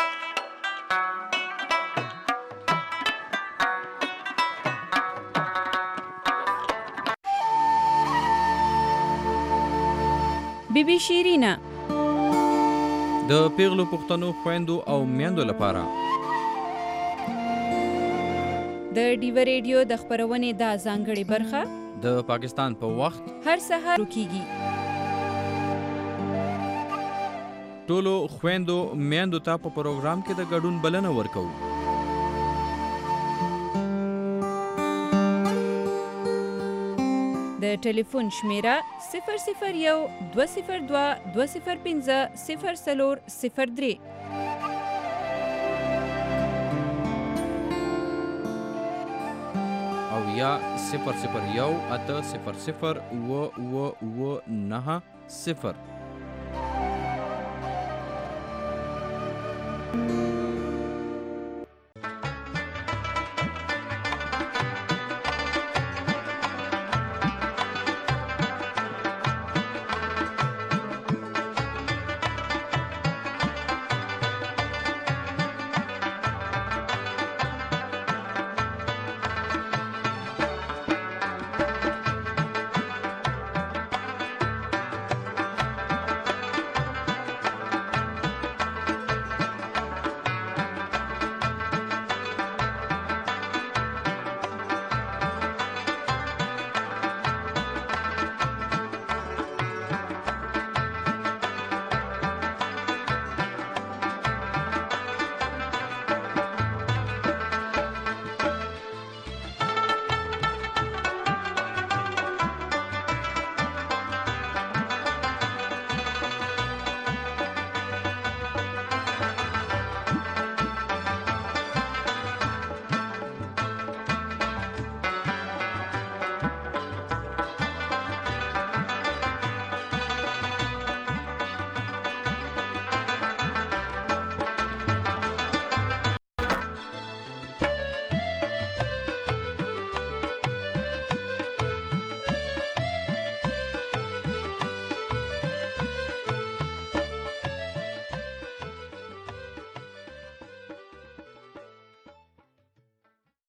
بی بی شیرینا د پیغلو پښتنو خويندو او میندو لپاره د ډیو ریډیو د خبرونې دا ځانګړې برخه د پاکستان په وخت هر سهار کیږي. ټولو خويندو میندو ته په پروګرام کې د ګډون بلنه ورکوو. د ټلیفون شمیره صفر صفر یو دوه صفر دوه دوه صفر پنځه صفر څلور صفر درې. او یا صفر صفر یو اته صفر صفر اوه اوه اوه نهه صفر.